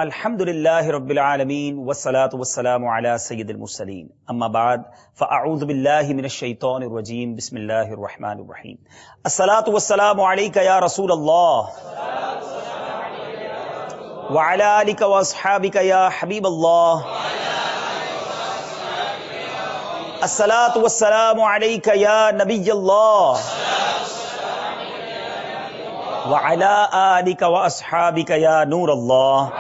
الحمدللہ رب العالمین والصلاة والسلام علی سید المرسلین اما بعد فاعوذ باللہ من الشیطان الرجیم بسم اللہ الرحمن الرحیم الصلاة والسلام علیک یا رسول اللہ وعلی آلک واصحابک یا حبیب اللہ الصلاة والسلام علیک یا نبی اللہ وعلی آلک واصحابک یا نور اللہ۔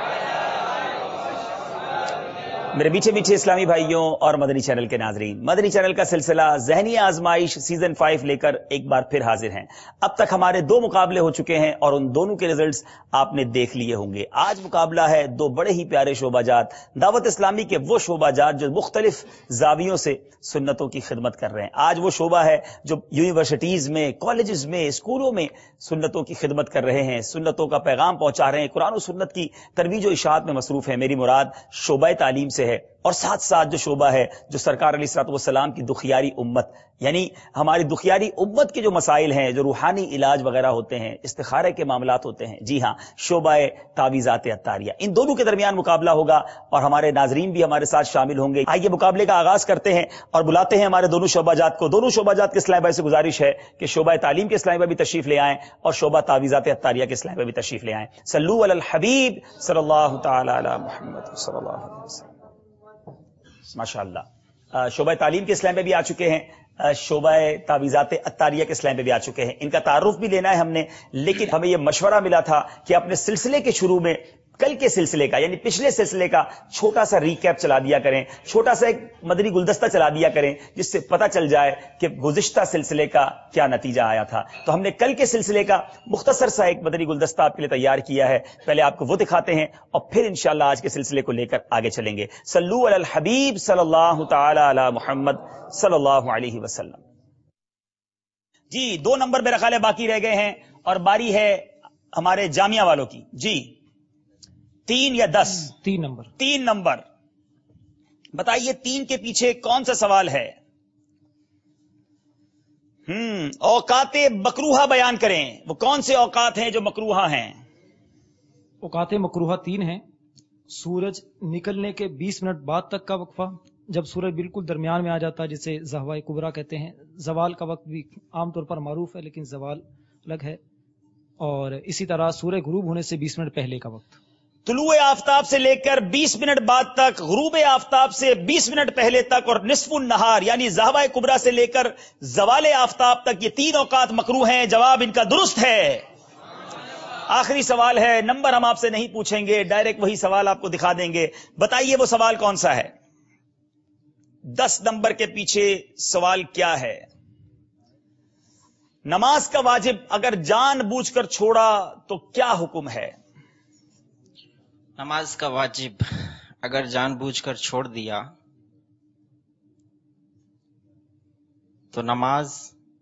میرے میٹھے میٹھے اسلامی بھائیوں اور مدنی چینل کے ناظرین، مدنی چینل کا سلسلہ ذہنی آزمائش سیزن 5 لے کر ایک بار پھر حاضر ہیں۔ اب تک ہمارے 2 مقابلے ہو چکے ہیں اور ان دونوں کے ریزلٹس آپ نے دیکھ لیے ہوں گے۔ آج مقابلہ ہے 2 بڑے ہی پیارے شعبہ جات، دعوت اسلامی کے وہ شعبہ جات جو مختلف زاویوں سے سنتوں کی خدمت کر رہے ہیں۔ آج وہ شعبہ ہے جو یونیورسٹیز میں، کالجز میں، اسکولوں میں سنتوں کی خدمت کر رہے ہیں، سنتوں کا پیغام پہنچا رہے ہیں، قرآن و سنت کی ترویج و اشاعت میں مصروف ہیں۔ میری مراد شعبہ تعلیم سے ہے، اور ساتھ ساتھ جو شعبہ ہے جو سرکار علیہ الصلوۃ والسلام کی دخیاری امت، یعنی ہماری دخیاری امت کے جو مسائل ہیں، جو روحانی علاج وغیرہ ہوتے ہیں، استخارے کے معاملات ہوتے ہیں، جی ہاں، شعبہ تعویذات عطاریہ، ان دونوں کے درمیان مقابلہ ہوگا اور ہمارے ناظرین بھی ہمارے ساتھ شامل ہوں گے۔ آئیے مقابلے کا آغاز کرتے ہیں اور بلاتے ہیں ہمارے دونوں شعبہ جات کو۔ دونوں شعبہ جات کے اسلامی بھائی سے گزارش ہے کہ شعبہ تعلیم کے اسلامی بھائی بھی تشریف لے آئیں اور شعبہ تعویذات عطاریہ کے اسلامی بھائی بھی تشریف لے آئیں۔ صلو علی الحبیب صلی اللہ تعالی علی محمد صلی اللہ علیہ وسلم۔ ماشاء اللہ، شعبہ تعلیم کے اسلام میں بھی آ چکے ہیں، شعبہ تعویذات عطاریہ کے اسلام میں بھی آ چکے ہیں۔ ان کا تعارف بھی لینا ہے ہم نے، لیکن ہمیں یہ مشورہ ملا تھا کہ اپنے سلسلے کے شروع میں کل کے سلسلے کا، یعنی پچھلے سلسلے کا چھوٹا سا ریکیپ چلا دیا کریں، چھوٹا سا ایک مدنی گلدستہ چلا دیا کریں، جس سے پتہ چل جائے کہ گزشتہ سلسلے کا کیا نتیجہ آیا تھا۔ تو ہم نے کل کے سلسلے کا مختصر سا ایک مدنی گلدستہ آپ کے لیے تیار کیا ہے، پہلے آپ کو وہ دکھاتے ہیں اور پھر انشاءاللہ آج کے سلسلے کو لے کر آگے چلیں گے۔ صلو علی الحبیب صلی اللہ تعالی علی محمد صلی اللہ علیہ وسلم۔ جی 2 نمبر میرا خیال ہے باقی رہ گئے ہیں اور باری ہے ہمارے جامعہ والوں کی۔ جی 3 یا 10؟ 3 نمبر بتائیے 3 کے پیچھے کون سا سوال ہے؟ اوقات مکروہہ بیان کریں، وہ کون سے اوقات ہیں جو مکروہہ ہیں؟ اوقات مکروہہ 3 ہیں۔ سورج نکلنے کے 20 منٹ بعد تک کا وقفہ، جب سورج بالکل درمیان میں آ جاتا ہے جسے زہوہ کبریٰ کہتے ہیں۔ زوال کا وقت بھی عام طور پر معروف ہے لیکن زوال الگ ہے، اور اسی طرح سورج غروب ہونے سے 20 منٹ پہلے کا وقت۔ طلوع آفتاب سے لے کر 20 منٹ بعد تک، غروب آفتاب سے 20 منٹ پہلے تک، اور نصف النہار یعنی زہوہ کبریٰ سے لے کر زوال آفتاب تک، یہ 3 اوقات مکروہ ہیں۔ جواب ان کا درست ہے۔ آخری سوال ہے، نمبر ہم آپ سے نہیں پوچھیں گے، ڈائریکٹ وہی سوال آپ کو دکھا دیں گے۔ بتائیے وہ سوال کون سا ہے؟ 10 نمبر کے پیچھے سوال کیا ہے؟ نماز کا واجب اگر جان بوجھ کر چھوڑا تو کیا حکم ہے؟ نماز کا واجب اگر جان بوجھ کر چھوڑ دیا تو نماز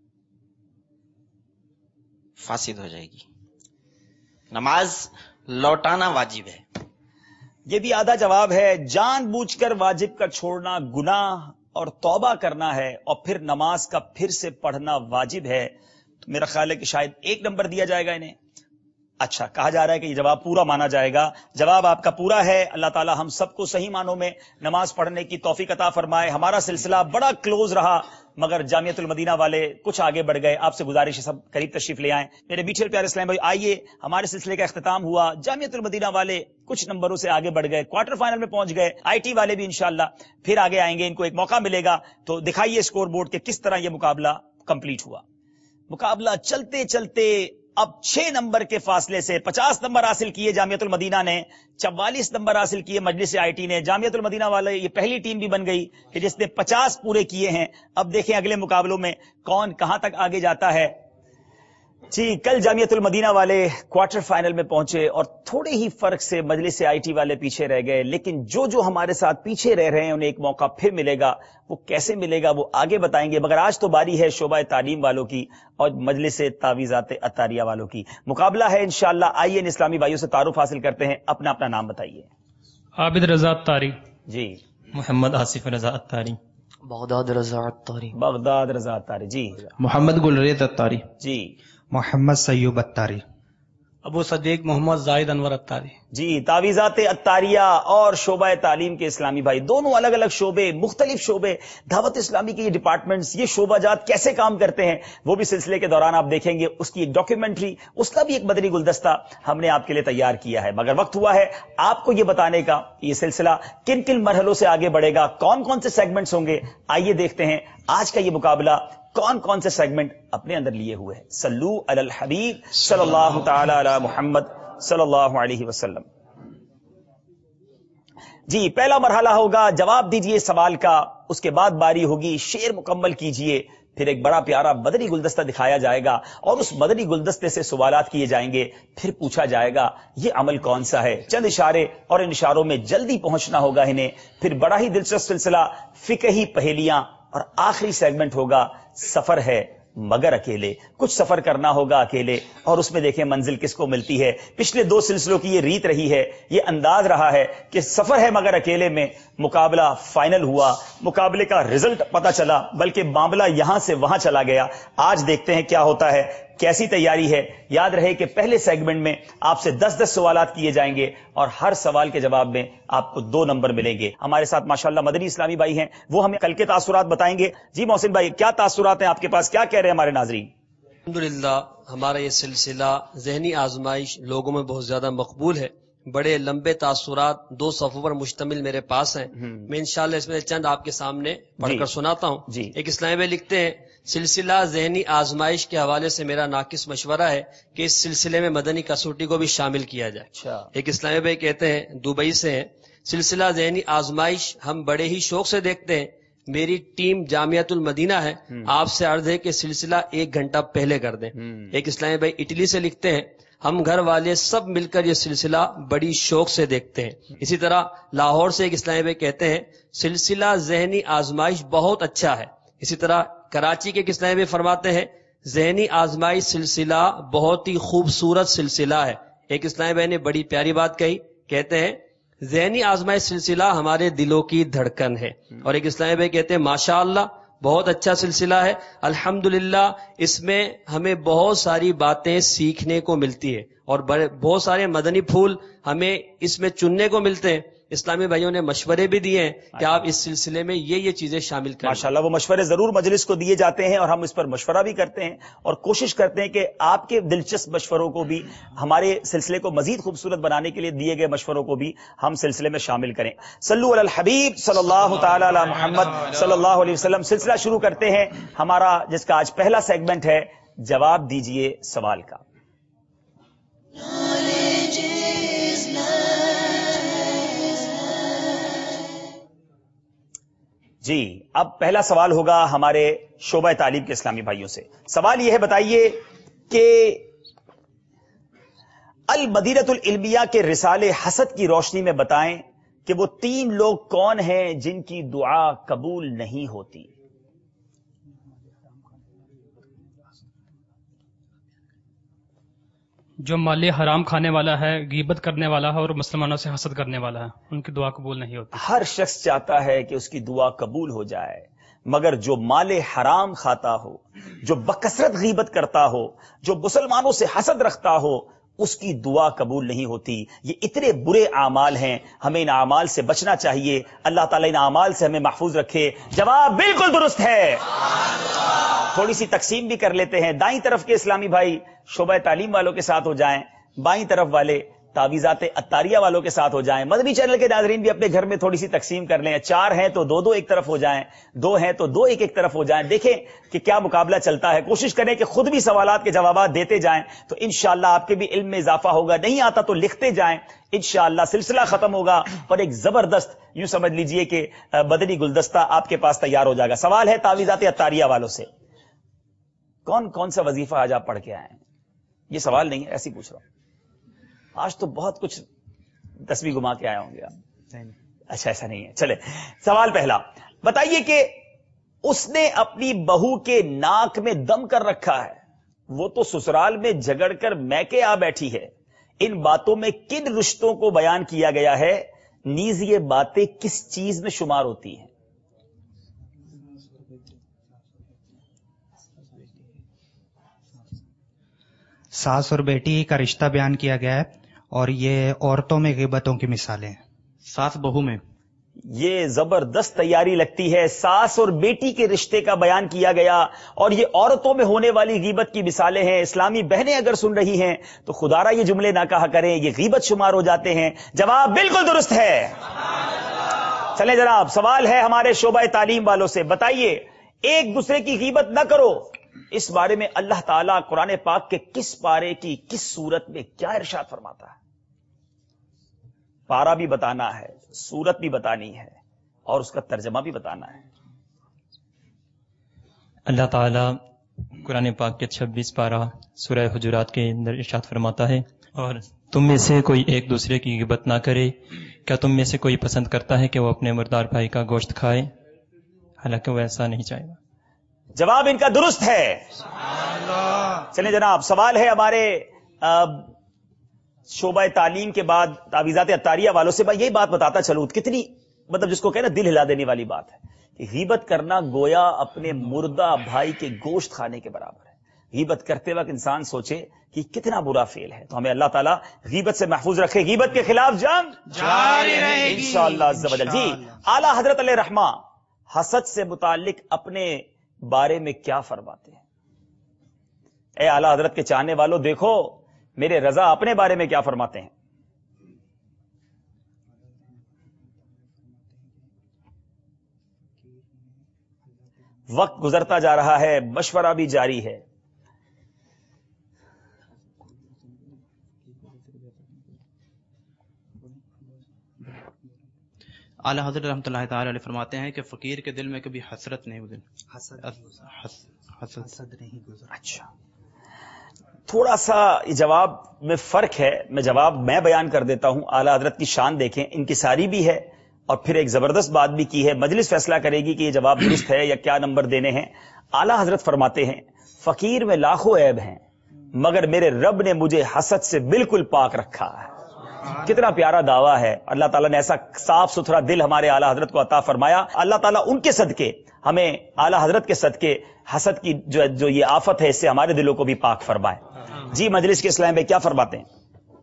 فاسد ہو جائے گی، نماز لوٹانا واجب ہے۔ یہ بھی آدھا جواب ہے۔ جان بوجھ کر واجب کا چھوڑنا گناہ اور توبہ کرنا ہے، اور پھر نماز کا پھر سے پڑھنا واجب ہے۔ تو میرا خیال ہے کہ شاید 1 نمبر دیا جائے گا انہیں۔ اچھا، کہا جا رہا ہے کہ یہ جواب پورا مانا جائے گا۔ جواب آپ کا پورا ہے۔ اللہ تعالی ہم سب کو صحیح معنوں میں نماز پڑھنے کی توفیق عطا فرمائے۔ ہمارا سلسلہ بڑا کلوز رہا مگر جامعۃ المدینہ والے کچھ آگے بڑھ گئے۔ آپ سے گزارش ہے سب قریب تشریف لے آئیں۔ میرے میٹھے پیارے اسلام بھائی، آئیے ہمارے سلسلے کا اختتام ہوا، جامعۃ المدینہ والے کچھ نمبروں سے آگے بڑھ گئے، کوارٹر فائنل میں پہنچ گئے۔ IT والے بھی انشاءاللہ پھر آگے آئیں گے، ان کو ایک موقع ملے گا۔ تو دکھائیے اسکور بورڈ کے کس طرح یہ مقابلہ کمپلیٹ ہوا۔ مقابلہ چلتے چلتے اب 6 نمبر کے فاصلے سے 50 نمبر حاصل کیے جامعۃ المدینہ نے، 44 نمبر حاصل کیے مجلس IT نے۔ جامعۃ المدینہ والے یہ پہلی ٹیم بھی بن گئی کہ جس نے 50 پورے کیے ہیں۔ اب دیکھیں اگلے مقابلوں میں کون کہاں تک آگے جاتا ہے۔ جی کل جامعۃ المدینہ والے کوارٹر فائنل میں پہنچے اور تھوڑے ہی فرق سے مجلس IT والے پیچھے رہ گئے، لیکن جو ہمارے ساتھ پیچھے رہ رہے ہیں انہیں ایک موقع پھر ملے گا۔ وہ کیسے ملے گا وہ آگے بتائیں گے، مگر آج تو باری ہے شعبہ تعلیم والوں کی اور مجلس تعویذات عطاریہ والوں کی۔ مقابلہ ہے انشاءاللہ۔ آئیے ان اسلامی بھائیوں سے تعارف حاصل کرتے ہیں۔ اپنا اپنا نام بتائیے۔ عابد رضا عطاری۔ جی محمد آصف رضا عطاری۔ بغداد رضا عطاری۔ بغداد رضا عطاری۔ جی محمد گلریز عطاری۔ جی محمد سیوب عطاری۔ ابو صدیق محمد زاہد انور اتاری. جی تعویذات اتاریہ اور شعبہ تعلیم کے اسلامی بھائی، دونوں الگ الگ شعبے، مختلف شعبے، دعوت اسلامی کے یہ ڈپارٹمنٹس، یہ شعبہ جات کیسے کام کرتے ہیں وہ بھی سلسلے کے دوران آپ دیکھیں گے. اس کی ایک ڈاکیومنٹری، اس کا بھی ایک مدنی گلدستہ ہم نے آپ کے لیے تیار کیا ہے. مگر وقت ہوا ہے آپ کو یہ بتانے کا یہ سلسلہ کن کن مرحلوں سے آگے بڑھے گا، کون کون سے سیگمنٹس ہوں گے. آئیے دیکھتے ہیں آج کا یہ مقابلہ کون کون سے سیگمنٹ اپنے اندر لیے ہوئے ہیں. صلو علی الحبیب صلی اللہ تعالی علی محمد صلی اللہ علیہ وسلم. جی پہلا مرحلہ ہوگا جواب دیجئے سوال کا، اس کے بعد باری ہوگی شعر مکمل کیجئے، پھر ایک بڑا پیارا مدنی گلدستہ دکھایا جائے گا اور اس مدنی گلدستے سے سوالات کیے جائیں گے، پھر پوچھا جائے گا یہ عمل کون سا ہے. چند اشارے اور ان اشاروں میں جلدی پہنچنا ہوگا انہیں. پھر بڑا ہی دلچسپ سلسلہ فقہی پہیلیاں، اور آخری سیگمنٹ ہوگا سفر ہے مگر اکیلے. کچھ سفر کرنا ہوگا اکیلے، اور اس میں دیکھیں منزل کس کو ملتی ہے. پچھلے دو سلسلوں کی یہ ریت رہی ہے، یہ انداز رہا ہے کہ سفر ہے مگر اکیلے میں مقابلہ فائنل ہوا، مقابلے کا رزلٹ پتا چلا، بلکہ معاملہ یہاں سے وہاں چلا گیا. آج دیکھتے ہیں کیا ہوتا ہے، کیسی تیاری ہے. یاد رہے کہ پہلے سیگمنٹ میں آپ سے 10 سوالات کیے جائیں گے اور ہر سوال کے جواب میں آپ کو 2 نمبر ملیں گے. ہمارے ساتھ ماشاءاللہ مدنی اسلامی بھائی ہیں، وہ ہمیں کل کے تاثرات بتائیں گے. جی محسن بھائی، کیا تاثرات ہیں آپ کے پاس، کیا کہہ رہے ہیں ہمارے ناظرین؟ الحمدللہ ہمارا یہ سلسلہ ذہنی آزمائش لوگوں میں بہت زیادہ مقبول ہے. بڑے لمبے تاثرات 2 صفحوں پر مشتمل میرے پاس ہیں. میں انشاءاللہ اس میں چند آپ کے سامنے پڑھ کر سناتا ہوں. ایک اسلامی بھائی لکھتے ہیں، سلسلہ ذہنی آزمائش کے حوالے سے میرا ناقص مشورہ ہے کہ اس سلسلے میں مدنی کسوٹی کو بھی شامل کیا جائے. ایک اسلامی بھائی کہتے ہیں، دبئی سے ہیں، سلسلہ ذہنی آزمائش ہم بڑے ہی شوق سے دیکھتے ہیں. میری ٹیم جامعۃ المدینہ ہے، آپ سے عرض ہے کہ سلسلہ 1 گھنٹہ پہلے کر دیں. ایک اسلامی بھائی اٹلی سے لکھتے ہیں، ہم گھر والے سب مل کر یہ سلسلہ بڑی شوق سے دیکھتے ہیں. اسی طرح لاہور سے ایک اسلامی بھائی کہتے ہیں، سلسلہ ذہنی آزمائش بہت اچھا ہے. اسی طرح کراچی کے ایک اسلامی بھائی فرماتے ہیں، ذہنی آزمائش سلسلہ بہت ہی خوبصورت سلسلہ ہے. ایک اسلامی بھائی نے بڑی پیاری بات کہی، کہتے ہیں ذہنی آزمائش سلسلہ ہمارے دلوں کی دھڑکن ہے. اور ایک اسلامی بھائی کہتے ہیں، ماشاءاللہ بہت اچھا سلسلہ ہے، الحمدللہ اس میں ہمیں بہت ساری باتیں سیکھنے کو ملتی ہے اور بہت سارے مدنی پھول ہمیں اس میں چننے کو ملتے ہیں. اسلامی بھائیوں نے مشورے بھی دیے ہیں کہ آپ اس سلسلے میں یہ چیزیں شامل کریں. ماشاءاللہ وہ مشورے ضرور مجلس کو دیے جاتے ہیں اور ہم اس پر مشورہ بھی کرتے ہیں اور کوشش کرتے ہیں کہ آپ کے دلچسپ مشوروں کو بھی، ہمارے سلسلے کو مزید خوبصورت بنانے کے لیے دیے گئے مشوروں کو بھی ہم سلسلے میں شامل کریں. صلو علی الحبیب صلی اللہ تعالی علی محمد صلی اللہ علیہ وسلم. سلسلہ شروع کرتے ہیں ہمارا، جس کا آج پہلا سیگمنٹ ہے جواب دیجئے سوال کا. جی اب پہلا سوال ہوگا ہمارے شعبہ تعلیم کے اسلامی بھائیوں سے. سوال یہ ہے، بتائیے کہ المدینۃ العلمیہ کے رسالے حسد کی روشنی میں بتائیں کہ وہ 3 لوگ کون ہیں جن کی دعا قبول نہیں ہوتی. جو مال حرام کھانے والا ہے، غیبت کرنے والا ہے اور مسلمانوں سے حسد کرنے والا ہے، ان کی دعا قبول نہیں ہوتی. ہر شخص چاہتا ہے کہ اس کی دعا قبول ہو جائے، مگر جو مال حرام کھاتا ہو، جو بکثرت غیبت کرتا ہو، جو مسلمانوں سے حسد رکھتا ہو، اس کی دعا قبول نہیں ہوتی. یہ اتنے برے اعمال ہیں، ہمیں ان اعمال سے بچنا چاہیے. اللہ تعالیٰ ان اعمال سے ہمیں محفوظ رکھے. جواب بالکل درست ہے. تھوڑی سی تقسیم بھی کر لیتے ہیں. دائیں طرف کے اسلامی بھائی شعبہ تعلیم والوں کے ساتھ ہو جائیں، بائیں طرف والے تعویذات اتاریہ والوں کے ساتھ ہو جائیں. مدنی چینل کے ناظرین بھی اپنے گھر میں تھوڑی سی تقسیم کر لیں. 4 ہیں تو 2 ایک طرف ہو جائیں، 2 ہیں تو 2 ایک طرف ہو جائیں. دیکھیں کہ کیا مقابلہ چلتا ہے. کوشش کریں کہ خود بھی سوالات کے جوابات دیتے جائیں تو انشاءاللہ آپ کے بھی علم میں اضافہ ہوگا. نہیں آتا تو لکھتے جائیں، انشاءاللہ سلسلہ ختم ہوگا اور ایک زبردست، یوں سمجھ لیجئے کہ مدنی گلدستہ آپ کے پاس تیار ہو جائے گا. سوال ہے تعویذات اتاریہ والوں سے، کون سا وظیفہ آج آپ پڑھ کے آئے ہیں؟ یہ سوال نہیں ہے، ایسے پوچھ رہا ہوں. آج تو بہت کچھ تسبیح گما کے آئے ہوں گے آپ. اچھا ایسا نہیں ہے. چلے سوال پہلا، بتائیے کہ اس نے اپنی بہو کے ناک میں دم کر رکھا ہے، وہ تو سسرال میں جھگڑ کر میکے آ بیٹھی ہے. ان باتوں میں کن رشتوں کو بیان کیا گیا ہے؟ نیز یہ باتیں کس چیز میں شمار ہوتی ہیں؟ सास और बेटी का रिश्ता बयान किया गया है और ये औरतों में गिबतों की मिसालें हैं। सास बहू में ये जबरदस्त तैयारी लगती है। सास और बेटी के रिश्ते का बयान किया गया और ये औरतों में होने वाली गीबत की मिसालें हैं। इस्लामी बहनें अगर सुन रही हैं तो खुदारा ये जुमले ना कहा करें, ये गीबत शुमार हो जाते हैं। जवाब बिल्कुल दुरुस्त है। चलें जनाब, सवाल है हमारे शोबा तालीम वालों से, बताइए एक दूसरे की गीबत ना करो, इस बारे में अल्लाह ताला कुरान पाक के किस पारे की किस सूरत में क्या इरशाद फरमाता है? पारा भी बताना है, सूरत भी बतानी है और उसका तर्जमा भी बताना है। अल्लाह ताला कुरान पाक के 26 पारा सूरह हुजुरात के अंदर इरशाद फरमाता है, और तुम में से कोई एक दूसरे की गिबत ना करे। क्या तुम में से कोई पसंद करता है कि वो अपने मुर्दार भाई का गोश्त खाए? हालांकि वो ऐसा नहीं चाहेगा। जवाब इनका दुरुस्त है। चलिए जनाब, सवाल है हमारे शोबा तालीम के बाद तावीज़ात अत्तारिया वालों से। मैं यही बात बताता चलूं, कितनी मतलब जिसको कहना दिल हिला देने वाली बात है कि गीबत करना गोया अपने मुर्दा भाई के गोश्त खाने के बराबर है। गीबत करते वक्त इंसान सोचे कि कितना बुरा फेल है। तो हमें अल्लाह ताला गीबत से महफूज रखे, गीबत के खिलाफ जंग जारी रहेगी इंशाअल्लाह अज़्ज़ व जल। जी, आला हजरत अलैहि रहमा हसद से मुताल्लिक अपने बारे में क्या फरमाते हैं? ए आला हजरत के चाहने वालों, देखो मेरे रजा अपने बारे में क्या फरमाते हैं। वक्त गुजरता जा रहा है, मशवरा भी जारी है। आला हज़रत रहमतुल्लाहि तआला अलैह फरमाते हैं कि फकीर के दिल में कभी हसरत नहीं गुजरी। हसद नहीं गुजरा। अच्छा, थोड़ा सा जवाब में फर्क है। मैं जवाब मैं बयान कर देता हूं। आला हजरत की शान देखें, इनकी सारी भी है और फिर एक जबरदस्त बात भी की है। मजलिस फैसला करेगी कि यह जवाब दुरुस्त है या क्या नंबर देने हैं। आला हजरत फरमाते हैं, फकीर में लाखों ऐब हैं मगर मेरे रब ने मुझे हसद से बिल्कुल पाक रखा है। कितना प्यारा दावा है। अल्लाह ताला ने ऐसा साफ सुथरा दिल हमारे आला हजरत को अता फरमाया। अल्लाह ताला उनके सदके, हमें आला हजरत के सदके हसद की जो ये आफत है इससे हमारे दिलों को भी पाक फरमाए। जी, मजलिस के इस्लाम में क्या फरमाते हैं?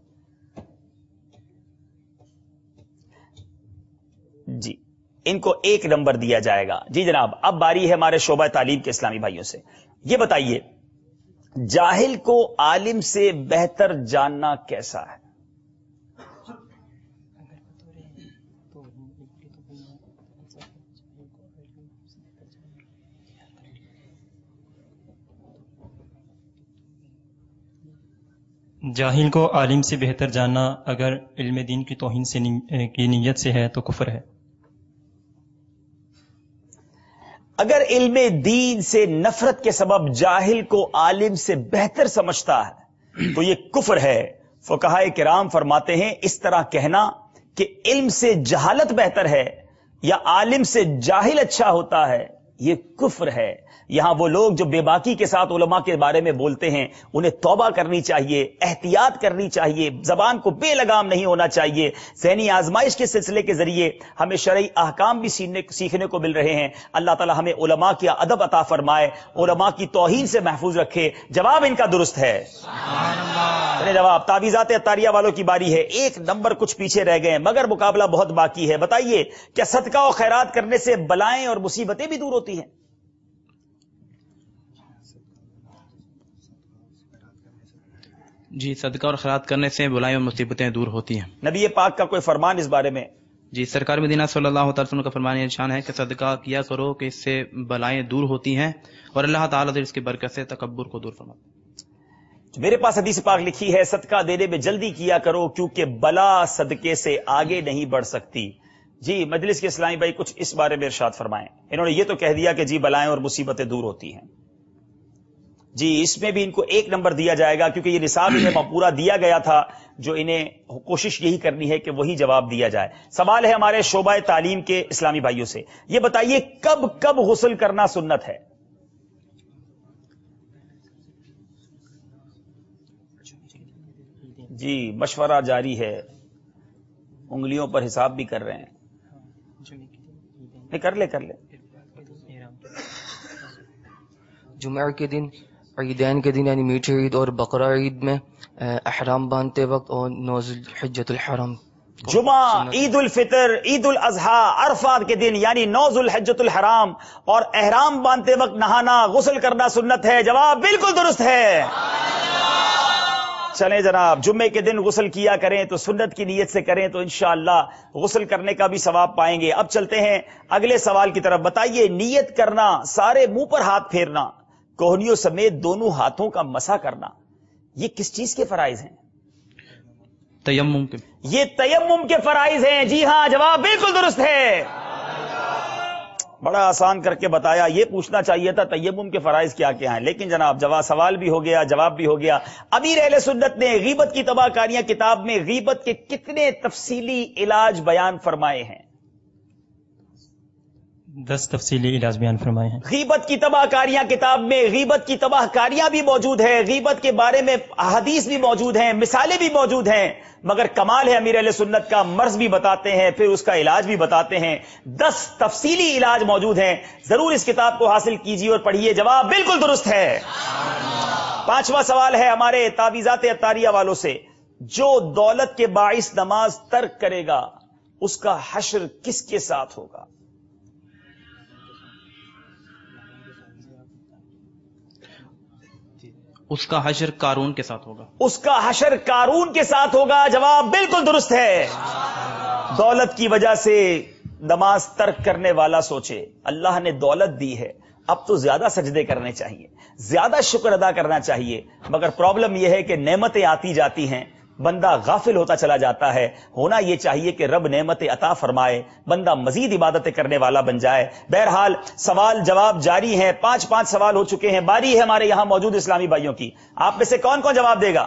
जी, इनको 1 नंबर दिया जाएगा। जी जनाब, अब बारी है हमारे शोबा तालीम के इस्लामी भाइयों से। ये बताइए, जाहिल को आलिम से बेहतर जानना कैसा है? जाहिल को आलिम से बेहतर जानना अगर इल्म दीन की तौहीन से की नीयत से है तो कुफ्र है। अगर इल्म दीन से नफरत के सबब जाहिल को आलिम से बेहतर समझता है तो यह कुफ्र है। फुक़हाए किराम फरमाते हैं, इस तरह कहना कि इल्म से जहालत बेहतर है या आलिम से जाहिल अच्छा होता है, यह कुफ्र है। यहां वो लोग जो बेबाकी के साथ उलमा के बारे में बोलते हैं, उन्हें तौबा करनी चाहिए, एहतियात करनी चाहिए, जबान को बेलगाम नहीं होना चाहिए। ज़हनी आजमाइश के सिलसिले के जरिए हमें शरई अहकाम भी सीखने को मिल रहे हैं। अल्लाह ताला हमें उलमा की अदब अता फरमाए, उलमा की तौहीन से महफूज रखे। जवाब इनका दुरुस्त है। जवाब तावीज़ात अत्तारिया वालों की बारी है। 1 नंबर कुछ पीछे रह गए मगर मुकाबला बहुत बाकी है। बताइए, क्या सदका और खैरात करने से बलाएं और मुसीबतें भी दूर होती हैं? जी, सदका और खैरात करने से बुराई और मुसीबतें दूर होती हैं। नबी पाक का कोई फरमान इस बारे में? जी, सरकार मदीना सल्लल्लाहु अलैहि वसल्लम का फरमान निशान है कि सदका किया करो कि इससे बलाएं दूर होती हैं और अल्लाह ताला इसकी बरकत से तकब्बुर को दूर फरमाता है। मेरे पास हदीस पाक लिखी है, सदका देने में जल्दी किया करो क्योंकि बला सदके से आगे नहीं बढ़ सकती। जी, मजलिस के इस्लामी भाई कुछ इस बारे में इरशाद फरमाएं। इन्होंने ये तो कह दिया कि जी बलाएं और मुसीबतें दूर होती हैं। जी, इसमें भी इनको 1 नंबर दिया जाएगा क्योंकि ये निसाब इन्हें पूरा दिया गया था। जो इन्हें कोशिश यही करनी है कि वही जवाब दिया जाए। सवाल है हमारे शोबा तालीम के इस्लामी भाइयों से, ये बताइए कब कब गुस्ल करना सुन्नत है? जी, मशवरा जारी है, उंगलियों पर हिसाब भी कर रहे हैं। नहीं, कर ले। जुमे के दिन عیدین کے دن یعنی میٹھی عید اور بقرہ عید میں احرام باندھتے وقت اور 9 ذوالحجۃ الحرام جمعہ، عید الفطر، عید الاضحیٰ، عرفات کے دن یعنی 9 ذوالحجۃ الحرام اور احرام باندھتے وقت نہانا، غسل کرنا سنت ہے؟ جواب بالکل درست ہے۔ چلیں جناب، جمعے کے دن غسل کیا کریں تو سنت کی نیت سے کریں تو انشاءاللہ غسل کرنے کا بھی ثواب پائیں گے۔ اب چلتے ہیں اگلے سوال کی طرف۔ بتائیے، نیت کرنا، سارے منہ پر ہاتھ پھیرنا، کوہنیوں سمیت دونوں ہاتھوں کا مسح کرنا، یہ کس چیز کے فرائض ہیں؟ تیمم کے۔ یہ تیمم کے فرائض ہیں۔ جی ہاں، جواب بالکل درست ہے۔ بڑا آسان کر کے بتایا، یہ پوچھنا چاہیے تھا تیمم کے فرائض کیا کیا ہیں، لیکن جناب سوال بھی ہو گیا، جواب بھی ہو گیا۔ امیر اہل سنت نے غیبت کی تباہ کاریاں کتاب میں غیبت کے کتنے تفصیلی علاج بیان فرمائے ہیں؟ 10 تفصیلی علاج بیان فرمائے ہیں۔ غیبت کی تباہ کاریاں کتاب میں غیبت کی تباہ کاریاں بھی موجود ہیں، غیبت کے بارے میں احادیث بھی موجود ہیں، مثالیں بھی موجود ہیں، مگر کمال ہے امیر اہل سنت کا، مرض بھی بتاتے ہیں، پھر اس کا علاج بھی بتاتے ہیں۔ 10 تفصیلی علاج موجود ہیں، ضرور اس کتاب کو حاصل کیجیے اور پڑھیے۔ جواب بالکل درست ہے۔ 5واں سوال ہے ہمارے تعویذات عطاریہ والوں سے، جو دولت کے باعث نماز ترک کرے گا اس کا حشر کس کے ساتھ ہوگا؟ اس کا حشر قارون کے ساتھ ہوگا۔ اس کا حشر قارون کے ساتھ ہوگا۔ جواب بالکل درست ہے۔ دولت کی وجہ سے نماز ترک کرنے والا سوچے، اللہ نے دولت دی ہے، اب تو زیادہ سجدے کرنے چاہیے، زیادہ شکر ادا کرنا چاہیے، مگر پرابلم یہ ہے کہ نعمتیں آتی جاتی ہیں، بندہ غافل ہوتا چلا جاتا ہے۔ ہونا یہ چاہیے کہ رب نعمت عطا فرمائے، بندہ مزید عبادتیں کرنے والا بن جائے۔ بہرحال سوال جواب جاری ہیں، 5 سوال ہو چکے ہیں، باری ہے ہمارے یہاں موجود اسلامی بھائیوں کی۔ آپ میں سے کون کون جواب دے گا؟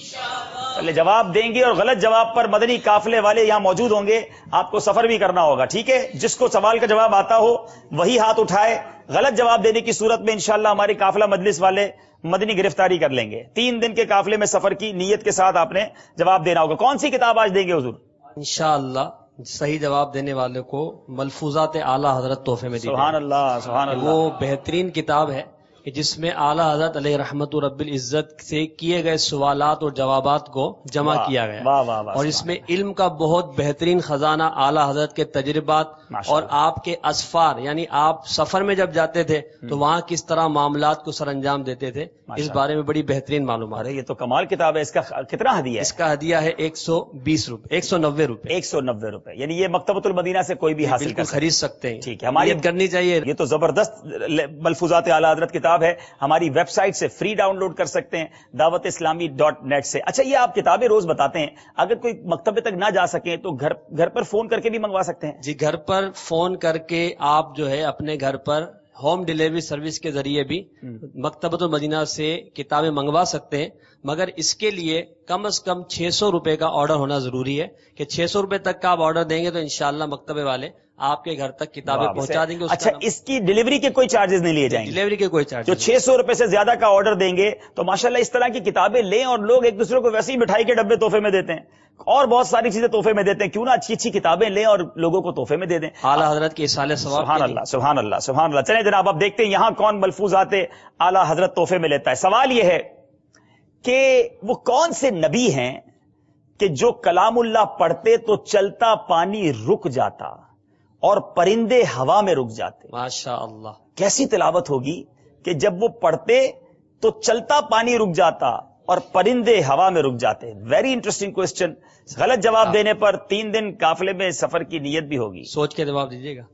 چلے جواب دیں گے، اور غلط جواب پر مدنی قافلے والے یہاں موجود ہوں گے، آپ کو سفر بھی کرنا ہوگا، ٹھیک ہے؟ جس کو سوال کا جواب آتا ہو وہی ہاتھ اٹھائے، غلط جواب دینے کی صورت میں انشاءاللہ ہمارے قافلہ مجلس والے مدنی گرفتاری کر لیں گے۔ 3 دن کے قافلے میں سفر کی نیت کے ساتھ آپ نے جواب دینا ہوگا۔ کون سی کتاب آج دیں گے حضور؟ انشاءاللہ صحیح جواب دینے والے کو ملفوظات اعلیٰ حضرت تحفے میں دی جائے گی۔ سبحان اللہ، سبحان اللہ۔ وہ بہترین کتاب ہے کہ جس میں اعلیٰ حضرت علیہ رحمت رب العزت سے کیے گئے سوالات اور جوابات کو جمع کیا گیا، واہ واہ واہ، اور اس میں علم کا بہت بہترین خزانہ اعلیٰ حضرت کے تجربات اور آپ کے اسفار، یعنی آپ سفر میں جب جاتے تھے تو وہاں کس طرح معاملات کو سر انجام دیتے تھے، اس بارے میں بڑی بہترین معلومات ہے۔ یہ تو کمال کتاب ہے۔ اس کا کتنا ہدیہ ہے؟ اس کا ہدیہ ہے 120 روپے، 190 روپے، 190 روپے، یعنی یہ مکتبۃ المدینہ سے کوئی بھی حاصل بالکل کر خرید سکتے ہیں۔ ٹھیک ہے، ہماری نیت کرنی چاہیے۔ یہ تو زبردست ملفوظات اعلیٰ حضرت کتاب ہے، ہماری ویب سائٹ سے فری ڈاؤن لوڈ کر سکتے ہیں، dawatIslami.net سے۔ اچھا، یہ آپ کتابیں روز بتاتے ہیں، اگر کوئی مکتبے تک نہ جا سکیں تو گھر پر فون کر کے بھی منگوا سکتے ہیں؟ جی، گھر پر فون کر کے آپ جو ہے اپنے گھر پر ہوم ڈیلیوری سروس کے ذریعے بھی مکتبۃ المدینہ سے کتابیں منگوا سکتے ہیں، مگر اس کے لیے کم از کم 600 روپے کا آرڈر ہونا ضروری ہے، کہ 600 روپے تک کا آپ آرڈر دیں گے تو انشاءاللہ مکتبے والے آپ کے گھر تک کتابیں پہنچا دیں گے۔ اچھا، اس کی ڈیلیوری کے کوئی چارجز نہیں لیے جائیں گے؟ ڈیلیوری کے کوئی چارج جو 600 روپے سے زیادہ کا آرڈر دیں گے تو ماشاءاللہ اس طرح کی کتابیں لیں، اور لوگ ایک دوسرے کو ویسے ہی مٹھائی کے ڈبے تحفے میں دیتے ہیں اور بہت ساری چیزیں تحفے میں دیتے ہیں، کیوں نہ اچھی اچھی کتابیں لیں اور لوگوں کو تحفے میں دے دیں۔ اعلیٰ حضرت کے اصالہ ثواب۔ سبحان اللہ، سبحان اللہ، سبحان اللہ۔ چلیں جناب، اب دیکھتے ہیں یہاں کون ملفوظات اعلیٰ حضرت تحفے میں لیتا ہے۔ سوال یہ ہے کہ وہ کون سے نبی ہیں کہ جو کلام اللہ پڑھتے تو چلتا پانی رک جاتا اور پرندے ہوا میں رک جاتے؟ ماشاء اللہ، کیسی تلاوت ہوگی کہ جب وہ پڑھتے تو چلتا پانی رک جاتا اور پرندے ہوا میں رک جاتے۔ Very interesting question. غلط جواب دینے پر 3 دن قافلے میں سفر کی نیت بھی ہوگی۔ سوچ کے جواب دیجیے گا۔